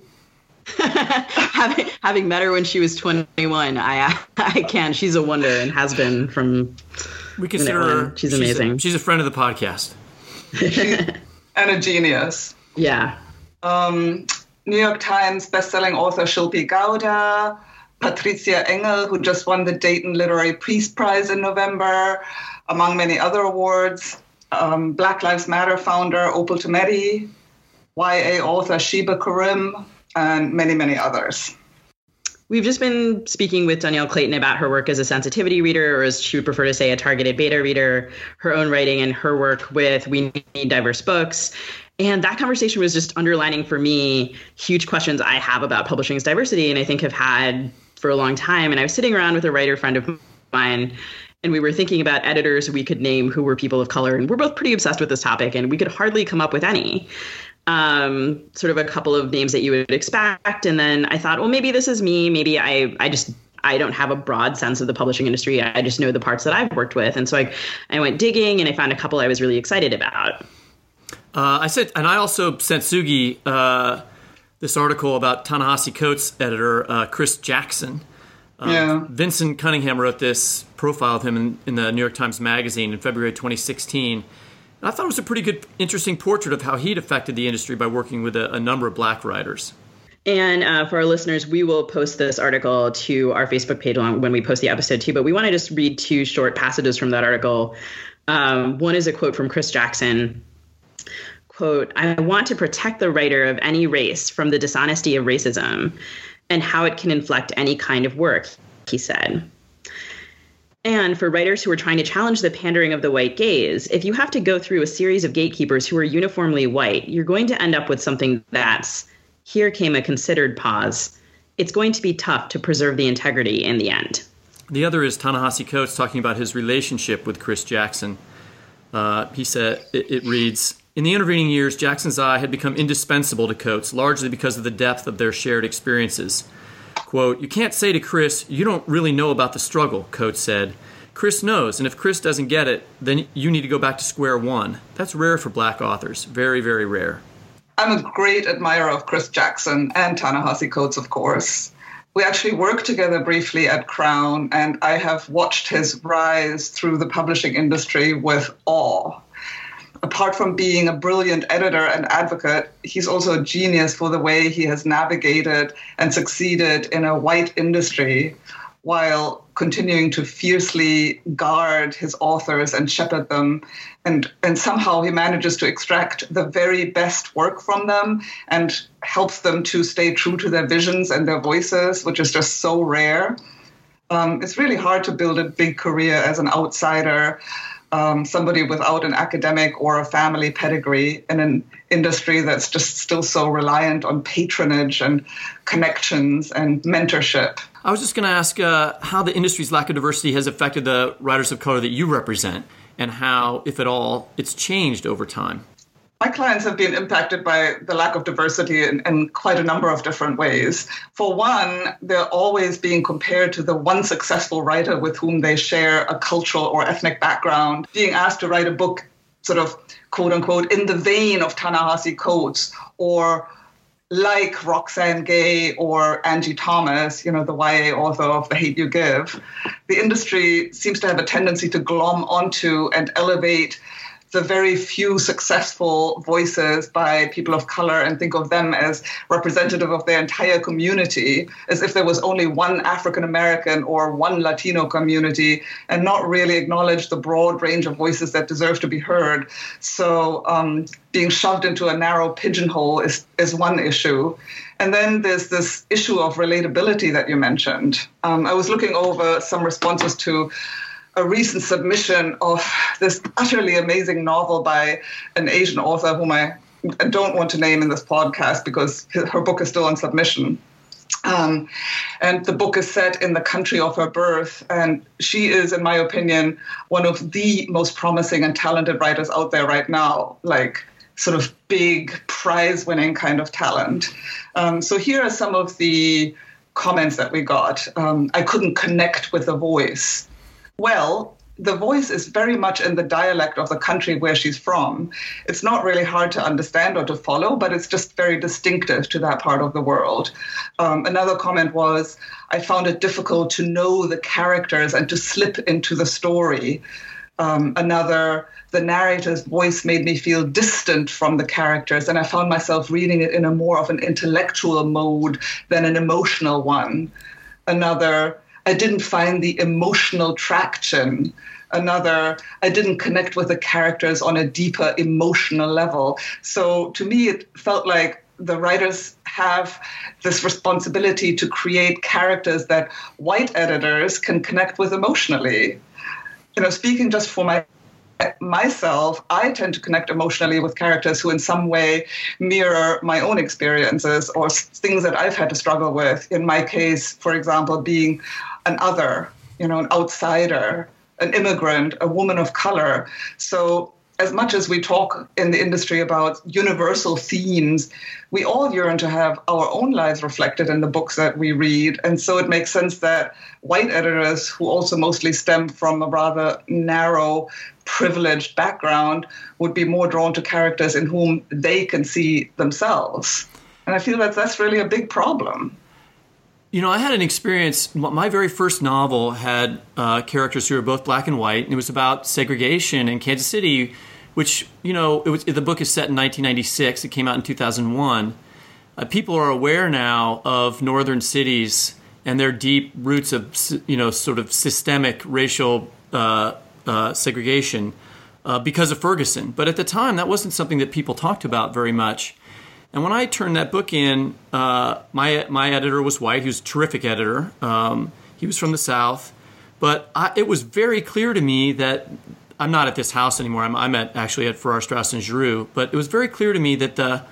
having, having met her when she was twenty-one, I I can. She's a wonder and has been from... We consider her. She's, she's amazing. A, she's a friend of the podcast. She's, and a genius. Yeah. Um, New York Times bestselling author Shilpi Gowda, Patricia Engel, who just won the Dayton Literary Peace Prize in November, among many other awards. Um, Black Lives Matter founder Opal Tometi, Y A author Sheba Karim, and many, many others. We've just been speaking with Dhonielle Clayton about her work as a sensitivity reader, or as she would prefer to say, a targeted beta reader, her own writing and her work with We Need Diverse Books. And that conversation was just underlining for me huge questions I have about publishing's diversity, and I think have had for a long time. And I was sitting around with a writer friend of mine, and we were thinking about editors we could name who were people of color. And we're both pretty obsessed with this topic, and we could hardly come up with any. Um, sort of a couple of names that you would expect. And then I thought, well, maybe this is me. Maybe I, I just, I don't have a broad sense of the publishing industry. I just know the parts that I've worked with. And so I, I went digging, and I found a couple I was really excited about. Uh, I said, and I also sent Sugi uh, this article about Ta-Nehisi Coates' editor, uh, Chris Jackson. Um, yeah. Vincent Cunningham wrote this profile of him in, in the New York Times Magazine in February twenty sixteen. And I thought it was a pretty good, interesting portrait of how he'd affected the industry by working with a, a number of black writers. And uh, for our listeners, we will post this article to our Facebook page when we post the episode too. But we want to just read two short passages from that article. Um, one is a quote from Chris Jackson. Quote, "I want to protect the writer of any race from the dishonesty of racism and how it can inflect any kind of work," he said. And for writers who are trying to challenge the pandering of the white gaze, if you have to go through a series of gatekeepers who are uniformly white, you're going to end up with something that's, here came a considered pause. It's going to be tough to preserve the integrity in the end. The other is Ta-Nehisi Coates talking about his relationship with Chris Jackson. Uh, he said, it, it reads, "In the intervening years, Jackson's eye had become indispensable to Coates, largely because of the depth of their shared experiences. Quote, 'You can't say to Chris, you don't really know about the struggle,' Coates said. 'Chris knows, and if Chris doesn't get it, then you need to go back to square one.' That's rare for black authors. Very, very rare." I'm a great admirer of Chris Jackson and Ta-Nehisi Coates, of course. We actually worked together briefly at Crown, and I have watched his rise through the publishing industry with awe. Apart from being a brilliant editor and advocate, he's also a genius for the way he has navigated and succeeded in a white industry while continuing to fiercely guard his authors and shepherd them. And, and somehow he manages to extract the very best work from them and helps them to stay true to their visions and their voices, which is just so rare. Um, it's really hard to build a big career as an outsider, um, somebody without an academic or a family pedigree in an industry that's just still so reliant on patronage and connections and mentorship. I was just going to ask uh, how the industry's lack of diversity has affected the writers of color that you represent, and how, if at all, it's changed over time. My clients have been impacted by the lack of diversity in, in quite a number of different ways. For one, they're always being compared to the one successful writer with whom they share a cultural or ethnic background, being asked to write a book sort of, quote unquote, in the vein of Ta-Nehisi Coates, or like Roxane Gay or Angie Thomas, you know, the Y A author of The Hate U Give. The industry seems to have a tendency to glom onto and elevate the very few successful voices by people of color and think of them as representative of their entire community, as if there was only one African American or one Latino community, and not really acknowledge the broad range of voices that deserve to be heard. So um, being shoved into a narrow pigeonhole is, is one issue. And then there's this issue of relatability that you mentioned. Um, I was looking over some responses to a recent submission of this utterly amazing novel by an Asian author whom I don't want to name in this podcast because her book is still on submission. Um, and the book is set in the country of her birth. And she is, in my opinion, one of the most promising and talented writers out there right now, like sort of big prize-winning kind of talent. Um, so here are some of the comments that we got. Um, I couldn't connect with the voice. Well, the voice is very much in the dialect of the country where she's from. It's not really hard to understand or to follow, but it's just very distinctive to that part of the world. Um, another comment was, I found it difficult to know the characters and to slip into the story. Um, another, the narrator's voice made me feel distant from the characters, and I found myself reading it in a more of an intellectual mode than an emotional one. Another, I didn't find the emotional traction. Another, I didn't connect with the characters on a deeper emotional level. So to me, it felt like the writers have this responsibility to create characters that white editors can connect with emotionally. You know, speaking just for my myself, I tend to connect emotionally with characters who in some way mirror my own experiences or things that I've had to struggle with. In my case, for example, being an other, you know, an outsider, an immigrant, a woman of color. So as much as we talk in the industry about universal themes, we all yearn to have our own lives reflected in the books that we read. And so it makes sense that white editors, who also mostly stem from a rather narrow, privileged background, would be more drawn to characters in whom they can see themselves. And I feel that that's really a big problem. You know, I had an experience, my very first novel had uh, characters who were both black and white, and it was about segregation in Kansas City, which, you know, it was, the book is set in nineteen ninety-six. It came out in two thousand one. Uh, people are aware now of northern cities and their deep roots of, you know, sort of systemic racial uh, uh, segregation uh, because of Ferguson. But at the time, that wasn't something that people talked about very much. And when I turned that book in, uh, my my editor was white. He was a terrific editor. Um, he was from the South. But I, it was very clear to me that I'm not at this house anymore. I'm, I'm at actually at Farrar, Straus and Giroux. But it was very clear to me that the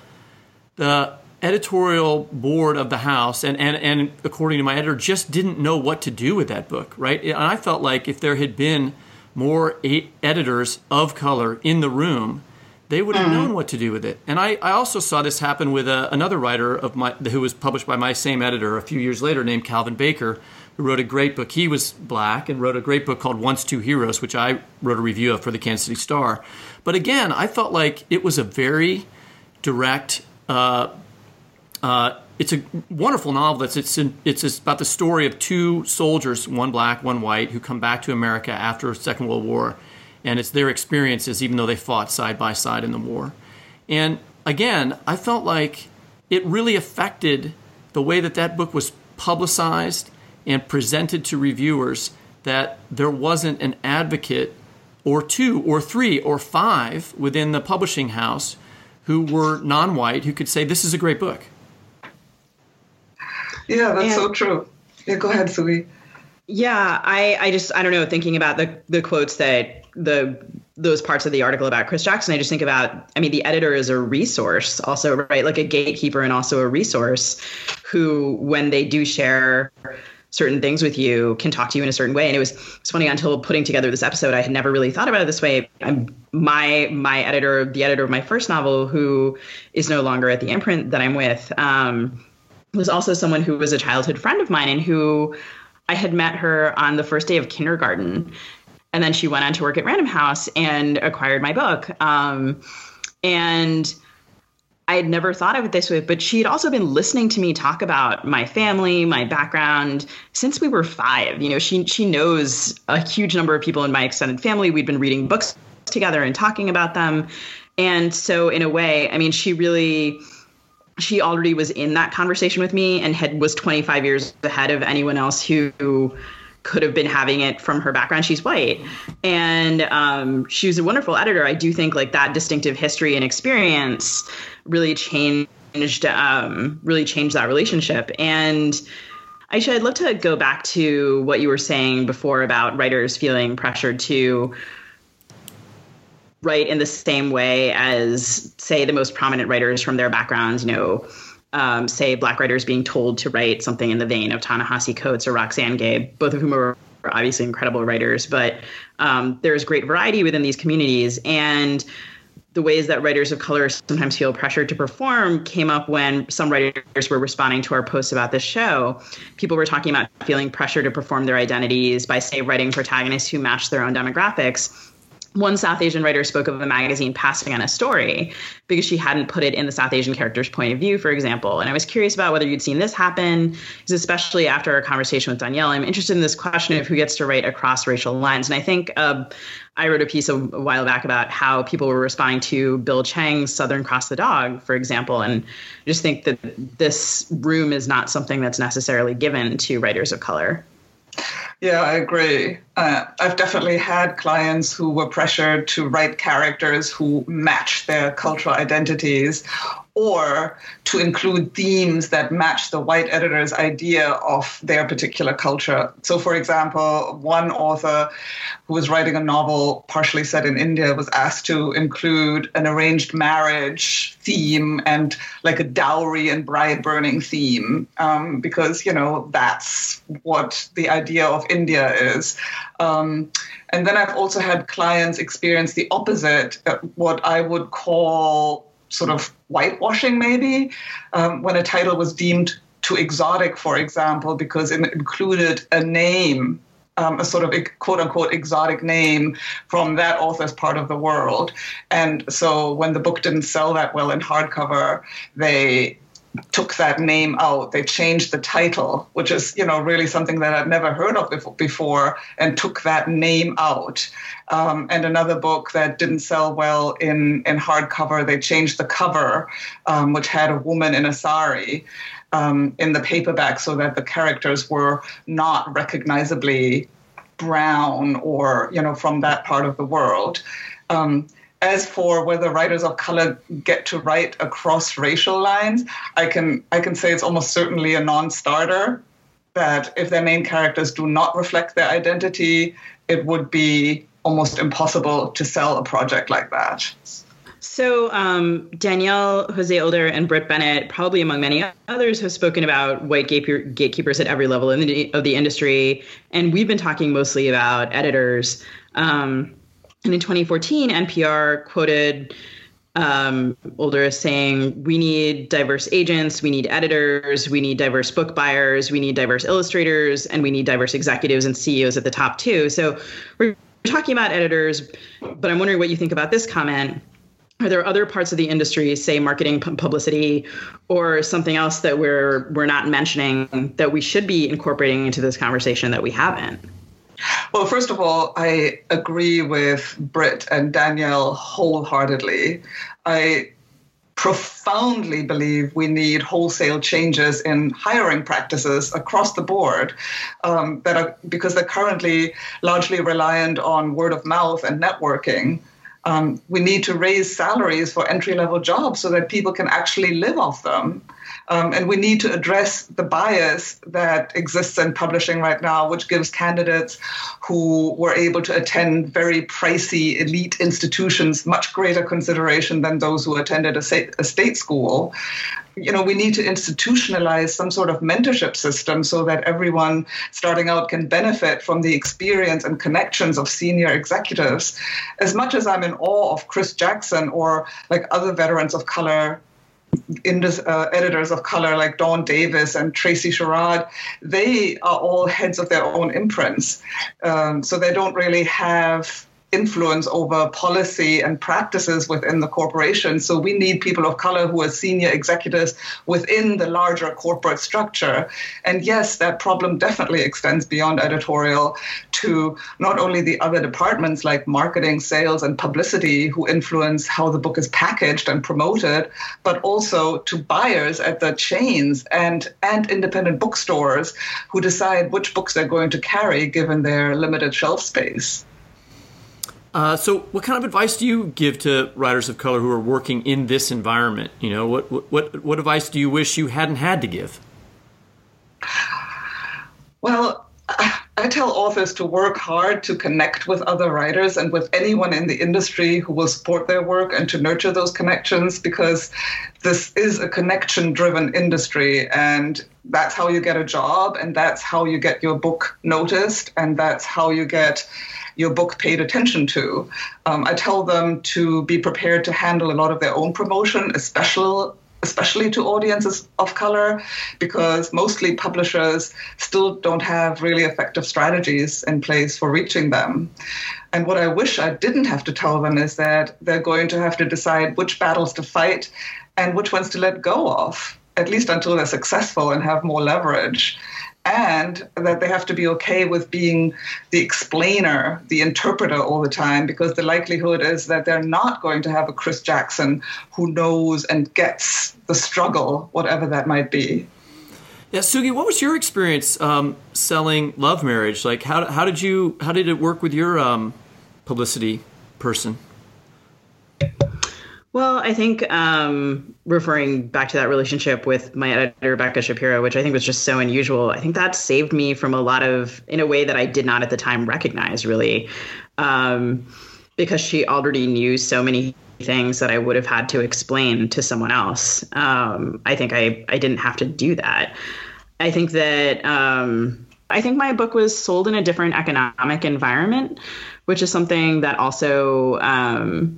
the editorial board of the house and, and, and according to my editor, just didn't know what to do with that book, right? And I felt like if there had been more eight editors of color in the room, they would have known what to do with it. And I, I also saw this happen with a, another writer of my who was published by my same editor a few years later named Calvin Baker, who wrote a great book. He was black and wrote a great book called Once Two Heroes, which I wrote a review of for the Kansas City Star. But again, I felt like it was a very direct uh, uh, it's a wonderful novel. That's it's in, it's about the story of two soldiers, one black, one white, who come back to America after the Second World War, and it's their experiences, even though they fought side by side in the war. And again, I felt like it really affected the way that that book was publicized and presented to reviewers, that there wasn't an advocate or two or three or five within the publishing house who were non-white who could say, this is a great book. Yeah, that's and, so true. Yeah, go ahead, Sui. Yeah, I, I just, I don't know, thinking about the, the quotes that the those parts of the article about Chris Jackson, I just think about, I mean, the editor is a resource also, right? Like a gatekeeper and also a resource who, when they do share certain things with you, can talk to you in a certain way. And it was, it's funny, until putting together this episode, I had never really thought about it this way. I'm, my my editor, the editor of my first novel, who is no longer at the imprint that I'm with, um, was also someone who was a childhood friend of mine and who I had met her on the first day of kindergarten. And then she went on to work at Random House and acquired my book. Um, and I had never thought of it this way, but she had also been listening to me talk about my family, my background since we were five. You know, she she knows a huge number of people in my extended family. We'd been reading books together and talking about them. And so in a way, I mean, she really, she already was in that conversation with me and had was twenty-five years ahead of anyone else who could have been having it from her background. She's white. And um, she was a wonderful editor. I do think like that distinctive history and experience really changed, um, really changed that relationship. And Aisha, I'd love to go back to what you were saying before about writers feeling pressured to write in the same way as, say, the most prominent writers from their backgrounds, you know, Um, say Black writers being told to write something in the vein of Ta-Nehisi Coates or Roxane Gay, both of whom are obviously incredible writers. But um, there's great variety within these communities. And the ways that writers of color sometimes feel pressured to perform came up when some writers were responding to our posts about this show. People were talking about feeling pressure to perform their identities by, say, writing protagonists who match their own demographics. One South Asian writer spoke of a magazine passing on a story because she hadn't put it in the South Asian character's point of view, for example. And I was curious about whether you'd seen this happen, because especially after our conversation with Danielle, I'm interested in this question of who gets to write across racial lines. And I think uh, I wrote a piece a, a while back about how people were responding to Bill Chang's Southern Cross the Dog, for example. And I just think that this room is not something that's necessarily given to writers of color. Yeah, I agree. Uh, I've definitely had clients who were pressured to write characters who match their cultural identities or to include themes that match the white editor's idea of their particular culture. So, for example, one author who was writing a novel partially set in India was asked to include an arranged marriage theme and like a dowry and bride burning theme, um, because, you know, that's what the idea of India is. Um, and then I've also had clients experience the opposite, uh, what I would call sort of whitewashing, maybe, um, when a title was deemed too exotic, for example, because it included a name, um, a sort of quote unquote exotic name from that author's part of the world. And so when the book didn't sell that well in hardcover, they took that name out. They changed the title, which is, you know, really something that I'd never heard of before, and took that name out. Um, and another book that didn't sell well in, in hardcover, they changed the cover, um, which had a woman in a sari, um, in the paperback so that the characters were not recognizably brown or, you know, from that part of the world. Um, As for whether writers of color get to write across racial lines, I can I can say it's almost certainly a non-starter, that if their main characters do not reflect their identity, it would be almost impossible to sell a project like that. So um, Danielle, Jose Older, and Britt Bennett, probably among many others, have spoken about white gate- gatekeepers at every level in the, of the industry. And we've been talking mostly about editors. Um, And in twenty fourteen, N P R quoted um, Older as saying, we need diverse agents, we need editors, we need diverse book buyers, we need diverse illustrators, and we need diverse executives and C E Os at the top too. So we're talking about editors, but I'm wondering what you think about this comment. are there other parts of the industry, say marketing, publicity, or something else that we're we're not mentioning that we should be incorporating into this conversation that we haven't? Well, first of all, I agree with Britt and Danielle wholeheartedly. I profoundly believe we need wholesale changes in hiring practices across the board, um, that are because they're currently largely reliant on word of mouth and networking. Um, we need to raise salaries for entry-level jobs so that people can actually live off them. Um, and we need to address the bias that exists in publishing right now, which gives candidates who were able to attend very pricey elite institutions much greater consideration than those who attended a state, a state school. You know, we need to institutionalize some sort of mentorship system so that everyone starting out can benefit from the experience and connections of senior executives. As much as I'm in awe of Chris Jackson or like other veterans of color, in this, uh, editors of color like Dawn Davis and Tracy Sherrod, they are all heads of their own imprints. Um, so they don't really have influence over policy and practices within the corporation. So we need people of color who are senior executives within the larger corporate structure. And yes, that problem definitely extends beyond editorial to not only the other departments like marketing, sales, and publicity who influence how the book is packaged and promoted, but also to buyers at the chains and, and independent bookstores who decide which books they're going to carry given their limited shelf space. Uh, so what kind of advice do you give to writers of color who are working in this environment? You know, what what what advice do you wish you hadn't had to give? Well, I tell authors to work hard to connect with other writers and with anyone in the industry who will support their work and to nurture those connections, because this is a connection-driven industry, and that's how you get a job, and that's how you get your book noticed, and that's how you get your book paid attention to. Um, I tell them to be prepared to handle a lot of their own promotion, especially especially to audiences of color, because mostly publishers still don't have really effective strategies in place for reaching them. And what I wish I didn't have to tell them is that they're going to have to decide which battles to fight and which ones to let go of, at least until they're successful and have more leverage. And that they have to be okay with being the explainer, the interpreter all the time, because the likelihood is that they're not going to have a Chris Jackson who knows and gets the struggle, whatever that might be. Yeah, Sugi, what was your experience um, selling Love Marriage? Like, how how did you how did it work with your um, publicity person? Well, I think um, referring back to that relationship with my editor, Becca Shapiro, which I think was just so unusual, I think that saved me from a lot of, in a way that I did not at the time recognize, really, um, because she already knew so many things that I would have had to explain to someone else. Um, I think I, I didn't have to do that. I think that um, I think my book was sold in a different economic environment, which is something that also um,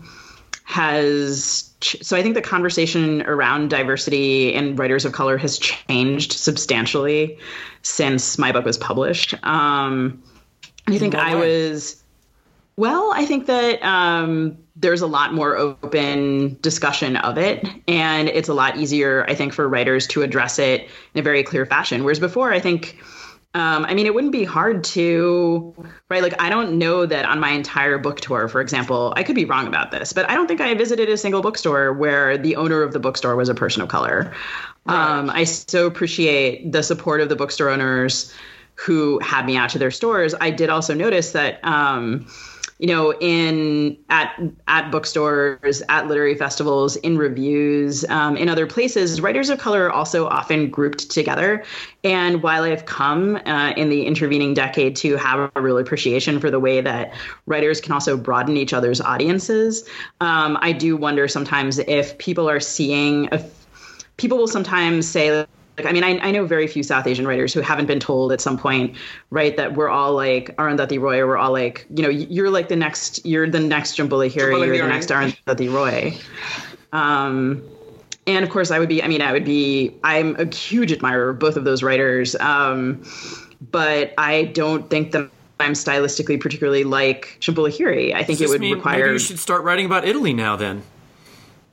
has, so I think the conversation around diversity and writers of color has changed substantially since my book was published. Um, I think I was, well, I think that um, there's a lot more open discussion of it, and it's a lot easier, I think, for writers to address it in a very clear fashion. Whereas before, I think, Um, I mean, it wouldn't be hard to, right? Like, I don't know that on my entire book tour, for example, I could be wrong about this, but I don't think I visited a single bookstore where the owner of the bookstore was a person of color. Right. Um, I so appreciate the support of the bookstore owners who had me out to their stores. I did also notice that, um, you know, in at at bookstores, at literary festivals, in reviews, um, in other places, writers of color are also often grouped together. And while I've come uh, in the intervening decade to have a real appreciation for the way that writers can also broaden each other's audiences, um, I do wonder sometimes if people are seeing, if people will sometimes say, Like, I mean, I, I know very few South Asian writers who haven't been told at some point, right, that we're all like Arundhati Roy, or we're all like, you know, you're like the next, you're the next Jhumpa Lahiri, you're the next Arundhati Roy. Um, and of course, I would be, I mean, I would be, I'm a huge admirer of both of those writers, um, but I don't think that I'm stylistically particularly like Jhumpa Lahiri. I think it would require. Maybe you should start writing about Italy now, then.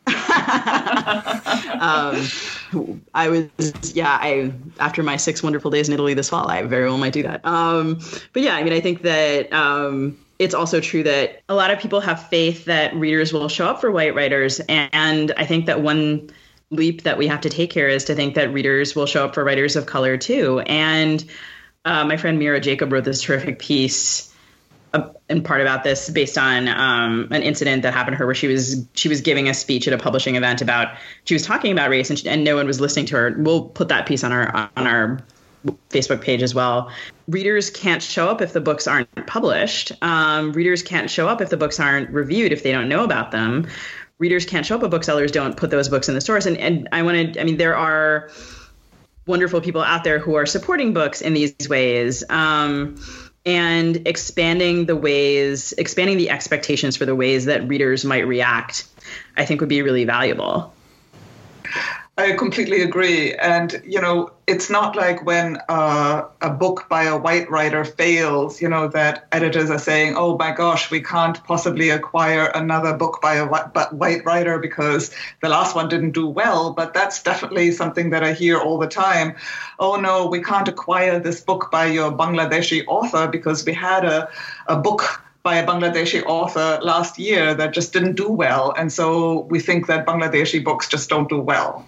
um, I was, yeah, I, after my six wonderful days in Italy this fall, I very well might do that. Um, but yeah, I mean, I think that um, it's also true that a lot of people have faith that readers will show up for white writers. And I think that one leap that we have to take here is to think that readers will show up for writers of color too. And uh, my friend Mira Jacob wrote this terrific piece Uh, in part about this based on um, an incident that happened to her where she was she was giving a speech at a publishing event about she was talking about race and, she, and no one was listening to her. We'll put that piece on our on our Facebook page as well. Readers can't show up if the books aren't published. Um, readers can't show up if the books aren't reviewed, if they don't know about them. Readers can't show up if booksellers don't put those books in the stores. And, and I wanted, I mean, there are wonderful people out there who are supporting books in these ways. Um, And expanding the ways, expanding the expectations for the ways that readers might react, I think would be really valuable. I completely agree. And, you know, it's not like when uh, a book by a white writer fails, you know, that editors are saying, oh, my gosh, we can't possibly acquire another book by a white writer because the last one didn't do well. But that's definitely something that I hear all the time. Oh, no, we can't acquire this book by your Bangladeshi author because we had a, a book by a Bangladeshi author last year that just didn't do well. And so we think that Bangladeshi books just don't do well.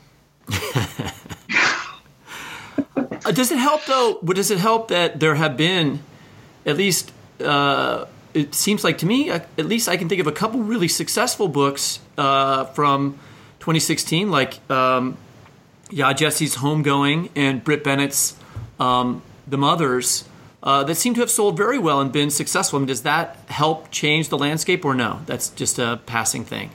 Does it help, though? Does it help that there have been, at least, uh, it seems like to me, at least I can think of a couple really successful books uh, from twenty sixteen, like um, Yaa Gyasi's Homegoing and Britt Bennett's um, The Mothers, uh, that seem to have sold very well and been successful. I mean, does that help change the landscape or no? That's just a passing thing.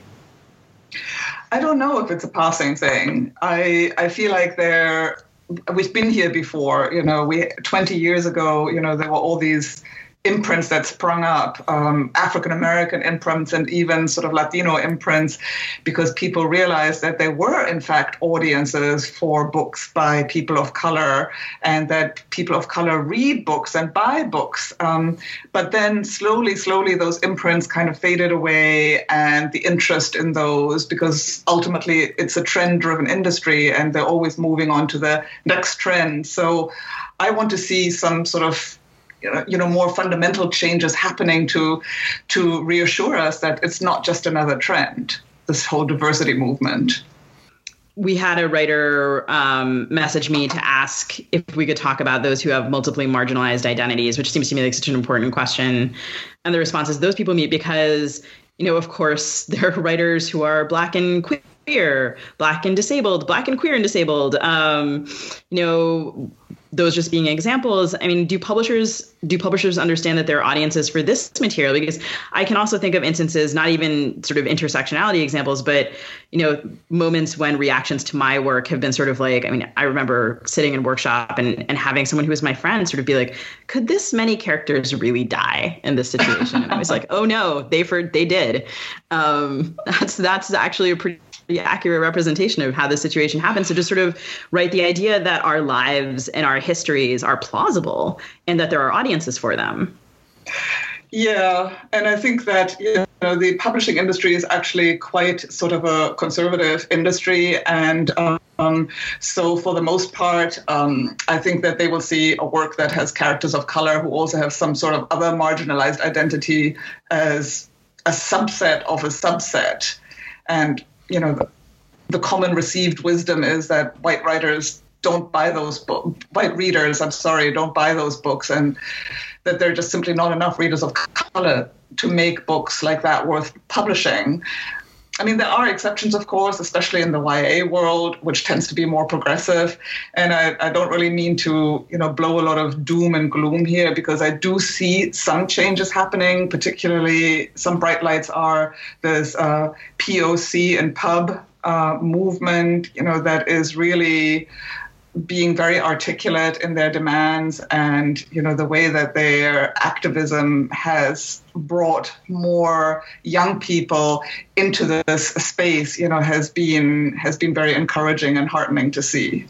I don't know if it's a passing thing. I I feel like there, we've been here before. You know, we twenty years ago, you know, there were all these imprints that sprung up, um, African American imprints and even sort of Latino imprints, because people realized that there were, in fact, audiences for books by people of color and that people of color read books and buy books. Um, but then slowly, slowly, those imprints kind of faded away and the interest in those, because ultimately it's a trend-driven industry and they're always moving on to the next trend. So I want to see some sort of you know, more fundamental changes happening to to reassure us that it's not just another trend, this whole diversity movement. We had a writer um, message me to ask if we could talk about those who have multiply marginalized identities, which seems to me like such an important question. And the response is those people meet because, you know, of course, there are writers who are Black and queer, Black and disabled, Black and queer and disabled, um, you know, those just being examples. I mean, do publishers do publishers understand that there are audiences for this material? Because I can also think of instances, not even sort of intersectionality examples, but, you know, moments when reactions to my work have been sort of like, I mean, I remember sitting in workshop and, and having someone who was my friend sort of be like, could this many characters really die in this situation? And I was like, oh, no, they for, they did. Um, that's that's actually a pretty accurate representation of how the situation happens. So just sort of write the idea that our lives and our histories are plausible and that there are audiences for them. Yeah, and I think that, you know, the publishing industry is actually quite sort of a conservative industry. And um, so for the most part, um, I think that they will see a work that has characters of color who also have some sort of other marginalized identity as a subset of a subset. And you know, the, the common received wisdom is that white writers don't buy those books, white readers, I'm sorry, don't buy those books, and that there are just simply not enough readers of color to make books like that worth publishing. I mean, there are exceptions, of course, especially in the Y A world, which tends to be more progressive. And I, I don't really mean to, you know, blow a lot of doom and gloom here, because I do see some changes happening, particularly some bright lights are there's uh, P O C and pub uh, movement, you know, that is really being very articulate in their demands, and, you know, the way that their activism has brought more young people into this space, you know, has been has been very encouraging and heartening to see.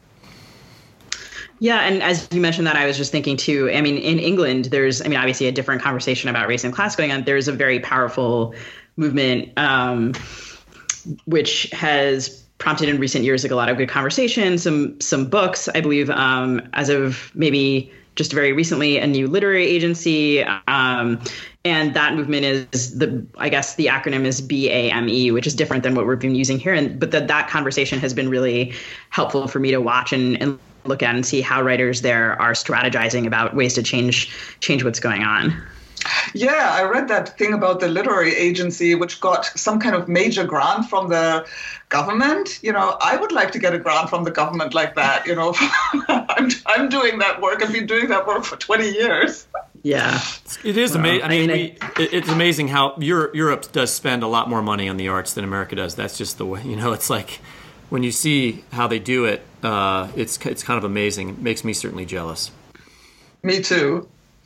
Yeah, and as you mentioned that, I was just thinking too, I mean, in England, there's, I mean, obviously a different conversation about race and class going on. There's a very powerful movement um, which has prompted in recent years like a lot of good conversation, some some books. I believe um, as of maybe just very recently, a new literary agency. Um, and that movement is the, I guess the acronym is B A M E, which is different than what we've been using here. And but that that conversation has been really helpful for me to watch and, and look at and see how writers there are strategizing about ways to change change what's going on. Yeah, I read that thing about the literary agency, which got some kind of major grant from the government. You know, I would like to get a grant from the government like that. You know, I'm I'm doing that work. I've been doing that work for twenty years. Yeah, it is amazing. I mean, I mean we, it, it's amazing how Europe, Europe does spend a lot more money on the arts than America does. That's just the way. You know, it's like when you see how they do it, uh, it's it's kind of amazing. It makes me certainly jealous. Me too.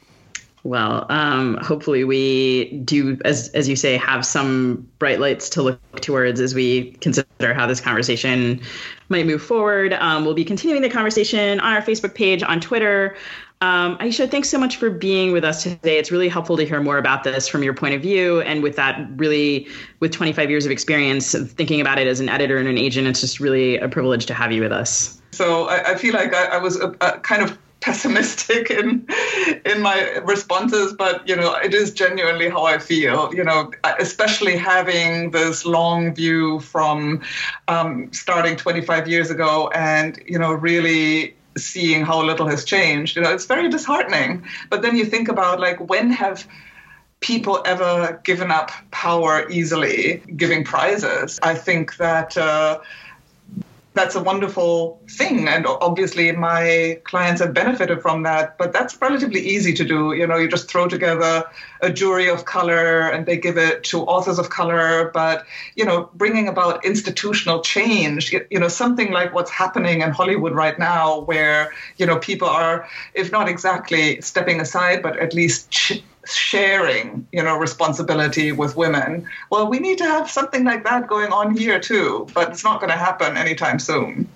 Well, um, hopefully we do, as as you say, have some bright lights to look towards as we consider how this conversation might move forward. Um, we'll be continuing the conversation on our Facebook page, on Twitter. Um, Aisha, thanks so much for being with us today. It's really helpful to hear more about this from your point of view. And with that, really, with twenty-five years of experience of thinking about it as an editor and an agent, it's just really a privilege to have you with us. So I, I feel like I, I was a, a kind of pessimistic in in my responses, but you know, it is genuinely how I feel. You know, especially having this long view from um, starting twenty-five years ago, and you know, really seeing how little has changed. You know, it's very disheartening. But then you think about like, when have people ever given up power easily, giving prizes? I think that. Uh, That's a wonderful thing. And obviously my clients have benefited from that, but that's relatively easy to do. You know, you just throw together a jury of color and they give it to authors of color. But, you know, bringing about institutional change, you know, something like what's happening in Hollywood right now, where, you know, people are, if not exactly stepping aside, but at least ch- sharing, you know, responsibility with women. Well, we need to have something like that going on here too, but it's not going to happen anytime soon.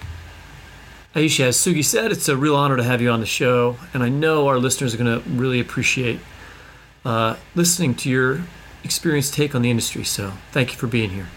Aisha, as Sugi said, it's a real honor to have you on the show, and I know our listeners are going to really appreciate uh, listening to your experienced take on the industry, so thank you for being here.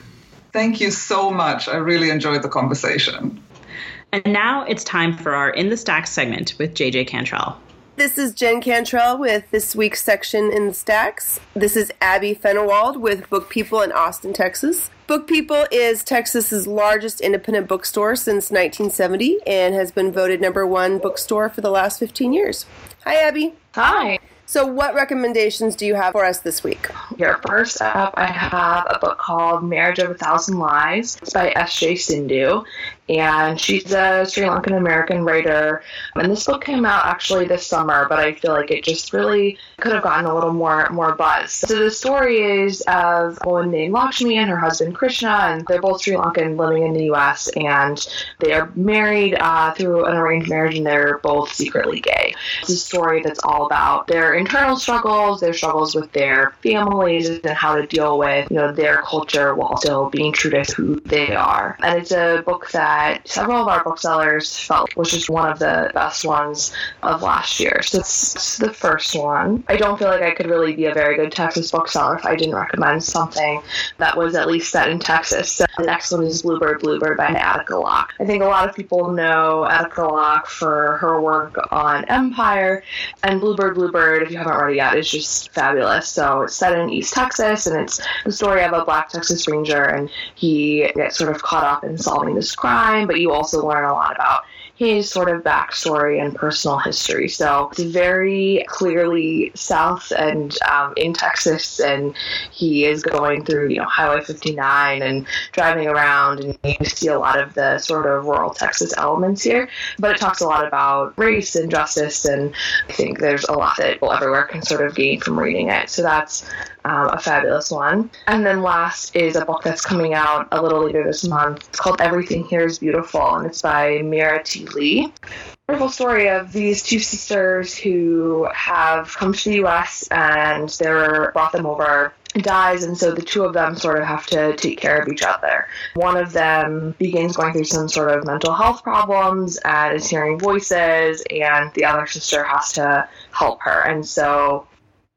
Thank you so much. I really enjoyed the conversation. And now it's time for our In the Stacks segment with J J Cantrell. This is Jen Cantrell with this week's section in the Stacks. This is Abby Fennerwald with Book People in Austin, Texas. Book People is Texas's largest independent bookstore since nineteen seventy and has been voted number one bookstore for the last fifteen years. Hi, Abby. Hi. So what recommendations do you have for us this week? Here, first up, I have a book called Marriage of a Thousand Lies. It's by S J Sindhu, and she's a Sri Lankan American writer. And this book came out actually this summer, but I feel like it just really could have gotten a little more more buzz. So the story is of a woman named Lakshmi and her husband Krishna, and they're both Sri Lankan living in the U S, and they are married uh, through an arranged marriage, and they're both secretly gay. It's a story that's all about their internal struggles, their struggles with their families, and how to deal with, you know, their culture while still being true to who they are. And it's a book that several of our booksellers felt was just one of the best ones of last year. So it's the first one. I don't feel like I could really be a very good Texas bookseller if I didn't recommend something that was at least set in Texas. So the next one is Bluebird Bluebird by Attica Locke. I think a lot of people know Attica Locke for her work on Empire, and Bluebird Bluebird, if you haven't read it yet, is just fabulous. So it's set in East Texas, and it's the story of a Black Texas Ranger, and he gets sort of caught up in solving this crime, but you also learn a lot about his sort of backstory and personal history. So it's very clearly South and um, in Texas, and he is going through, you know, Highway fifty-nine and driving around, and you see a lot of the sort of rural Texas elements here. But it talks a lot about race and justice, and I think there's a lot that people everywhere can sort of gain from reading it. So that's Um, a fabulous one. And then last is a book that's coming out a little later this month. It's called Everything Here is Beautiful, and it's by Mira T. Lee. Wonderful story of these two sisters who have come to the U S and they're brought them over dies, and so the two of them sort of have to take care of each other. One of them begins going through some sort of mental health problems and is hearing voices, and the other sister has to help her. And so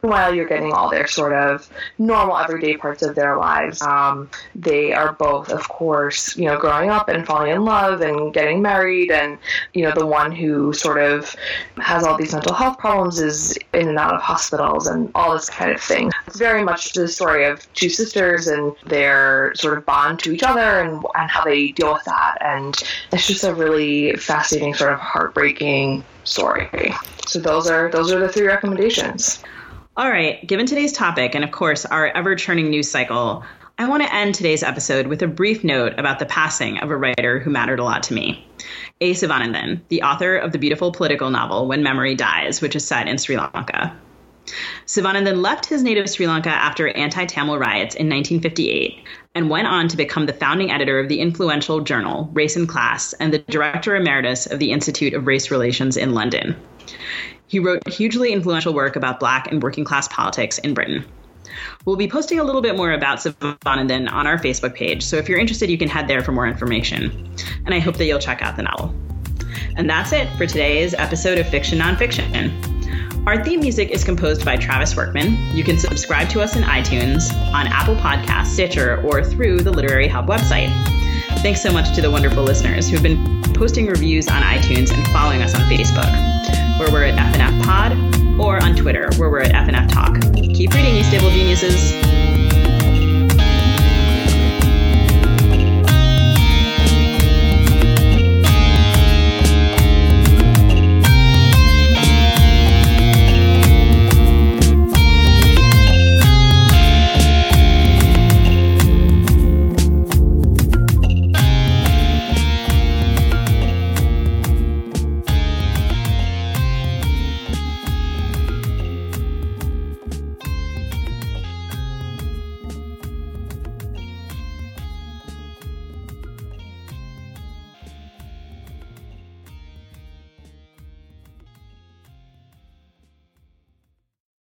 while you're getting all their sort of normal everyday parts of their lives, um, they are both, of course, you know, growing up and falling in love and getting married, and, you know, the one who sort of has all these mental health problems is in and out of hospitals and all this kind of thing. It's very much the story of two sisters and their sort of bond to each other and, and how they deal with that. And it's just a really fascinating, sort of heartbreaking story. So those are those are the three recommendations. All right, given today's topic and, of course, our ever-churning news cycle, I want to end today's episode with a brief note about the passing of a writer who mattered a lot to me. A. Sivanandan, the author of the beautiful political novel When Memory Dies, which is set in Sri Lanka. Sivanandan left his native Sri Lanka after anti-Tamil riots in nineteen fifty-eight and went on to become the founding editor of the influential journal Race and Class and the director emeritus of the Institute of Race Relations in London. He wrote hugely influential work about Black and working class politics in Britain. We'll be posting a little bit more about Sivanandan on our Facebook page, so if you're interested, you can head there for more information. And I hope that you'll check out the novel. And that's it for today's episode of Fiction Nonfiction. Our theme music is composed by Travis Workman. You can subscribe to us in iTunes, on Apple Podcasts, Stitcher, or through the Literary Hub website. Thanks so much to the wonderful listeners who've been posting reviews on iTunes and following us on Facebook, where we're at F N F Pod, or on Twitter, where we're at F N F Talk. Keep reading, you stable geniuses.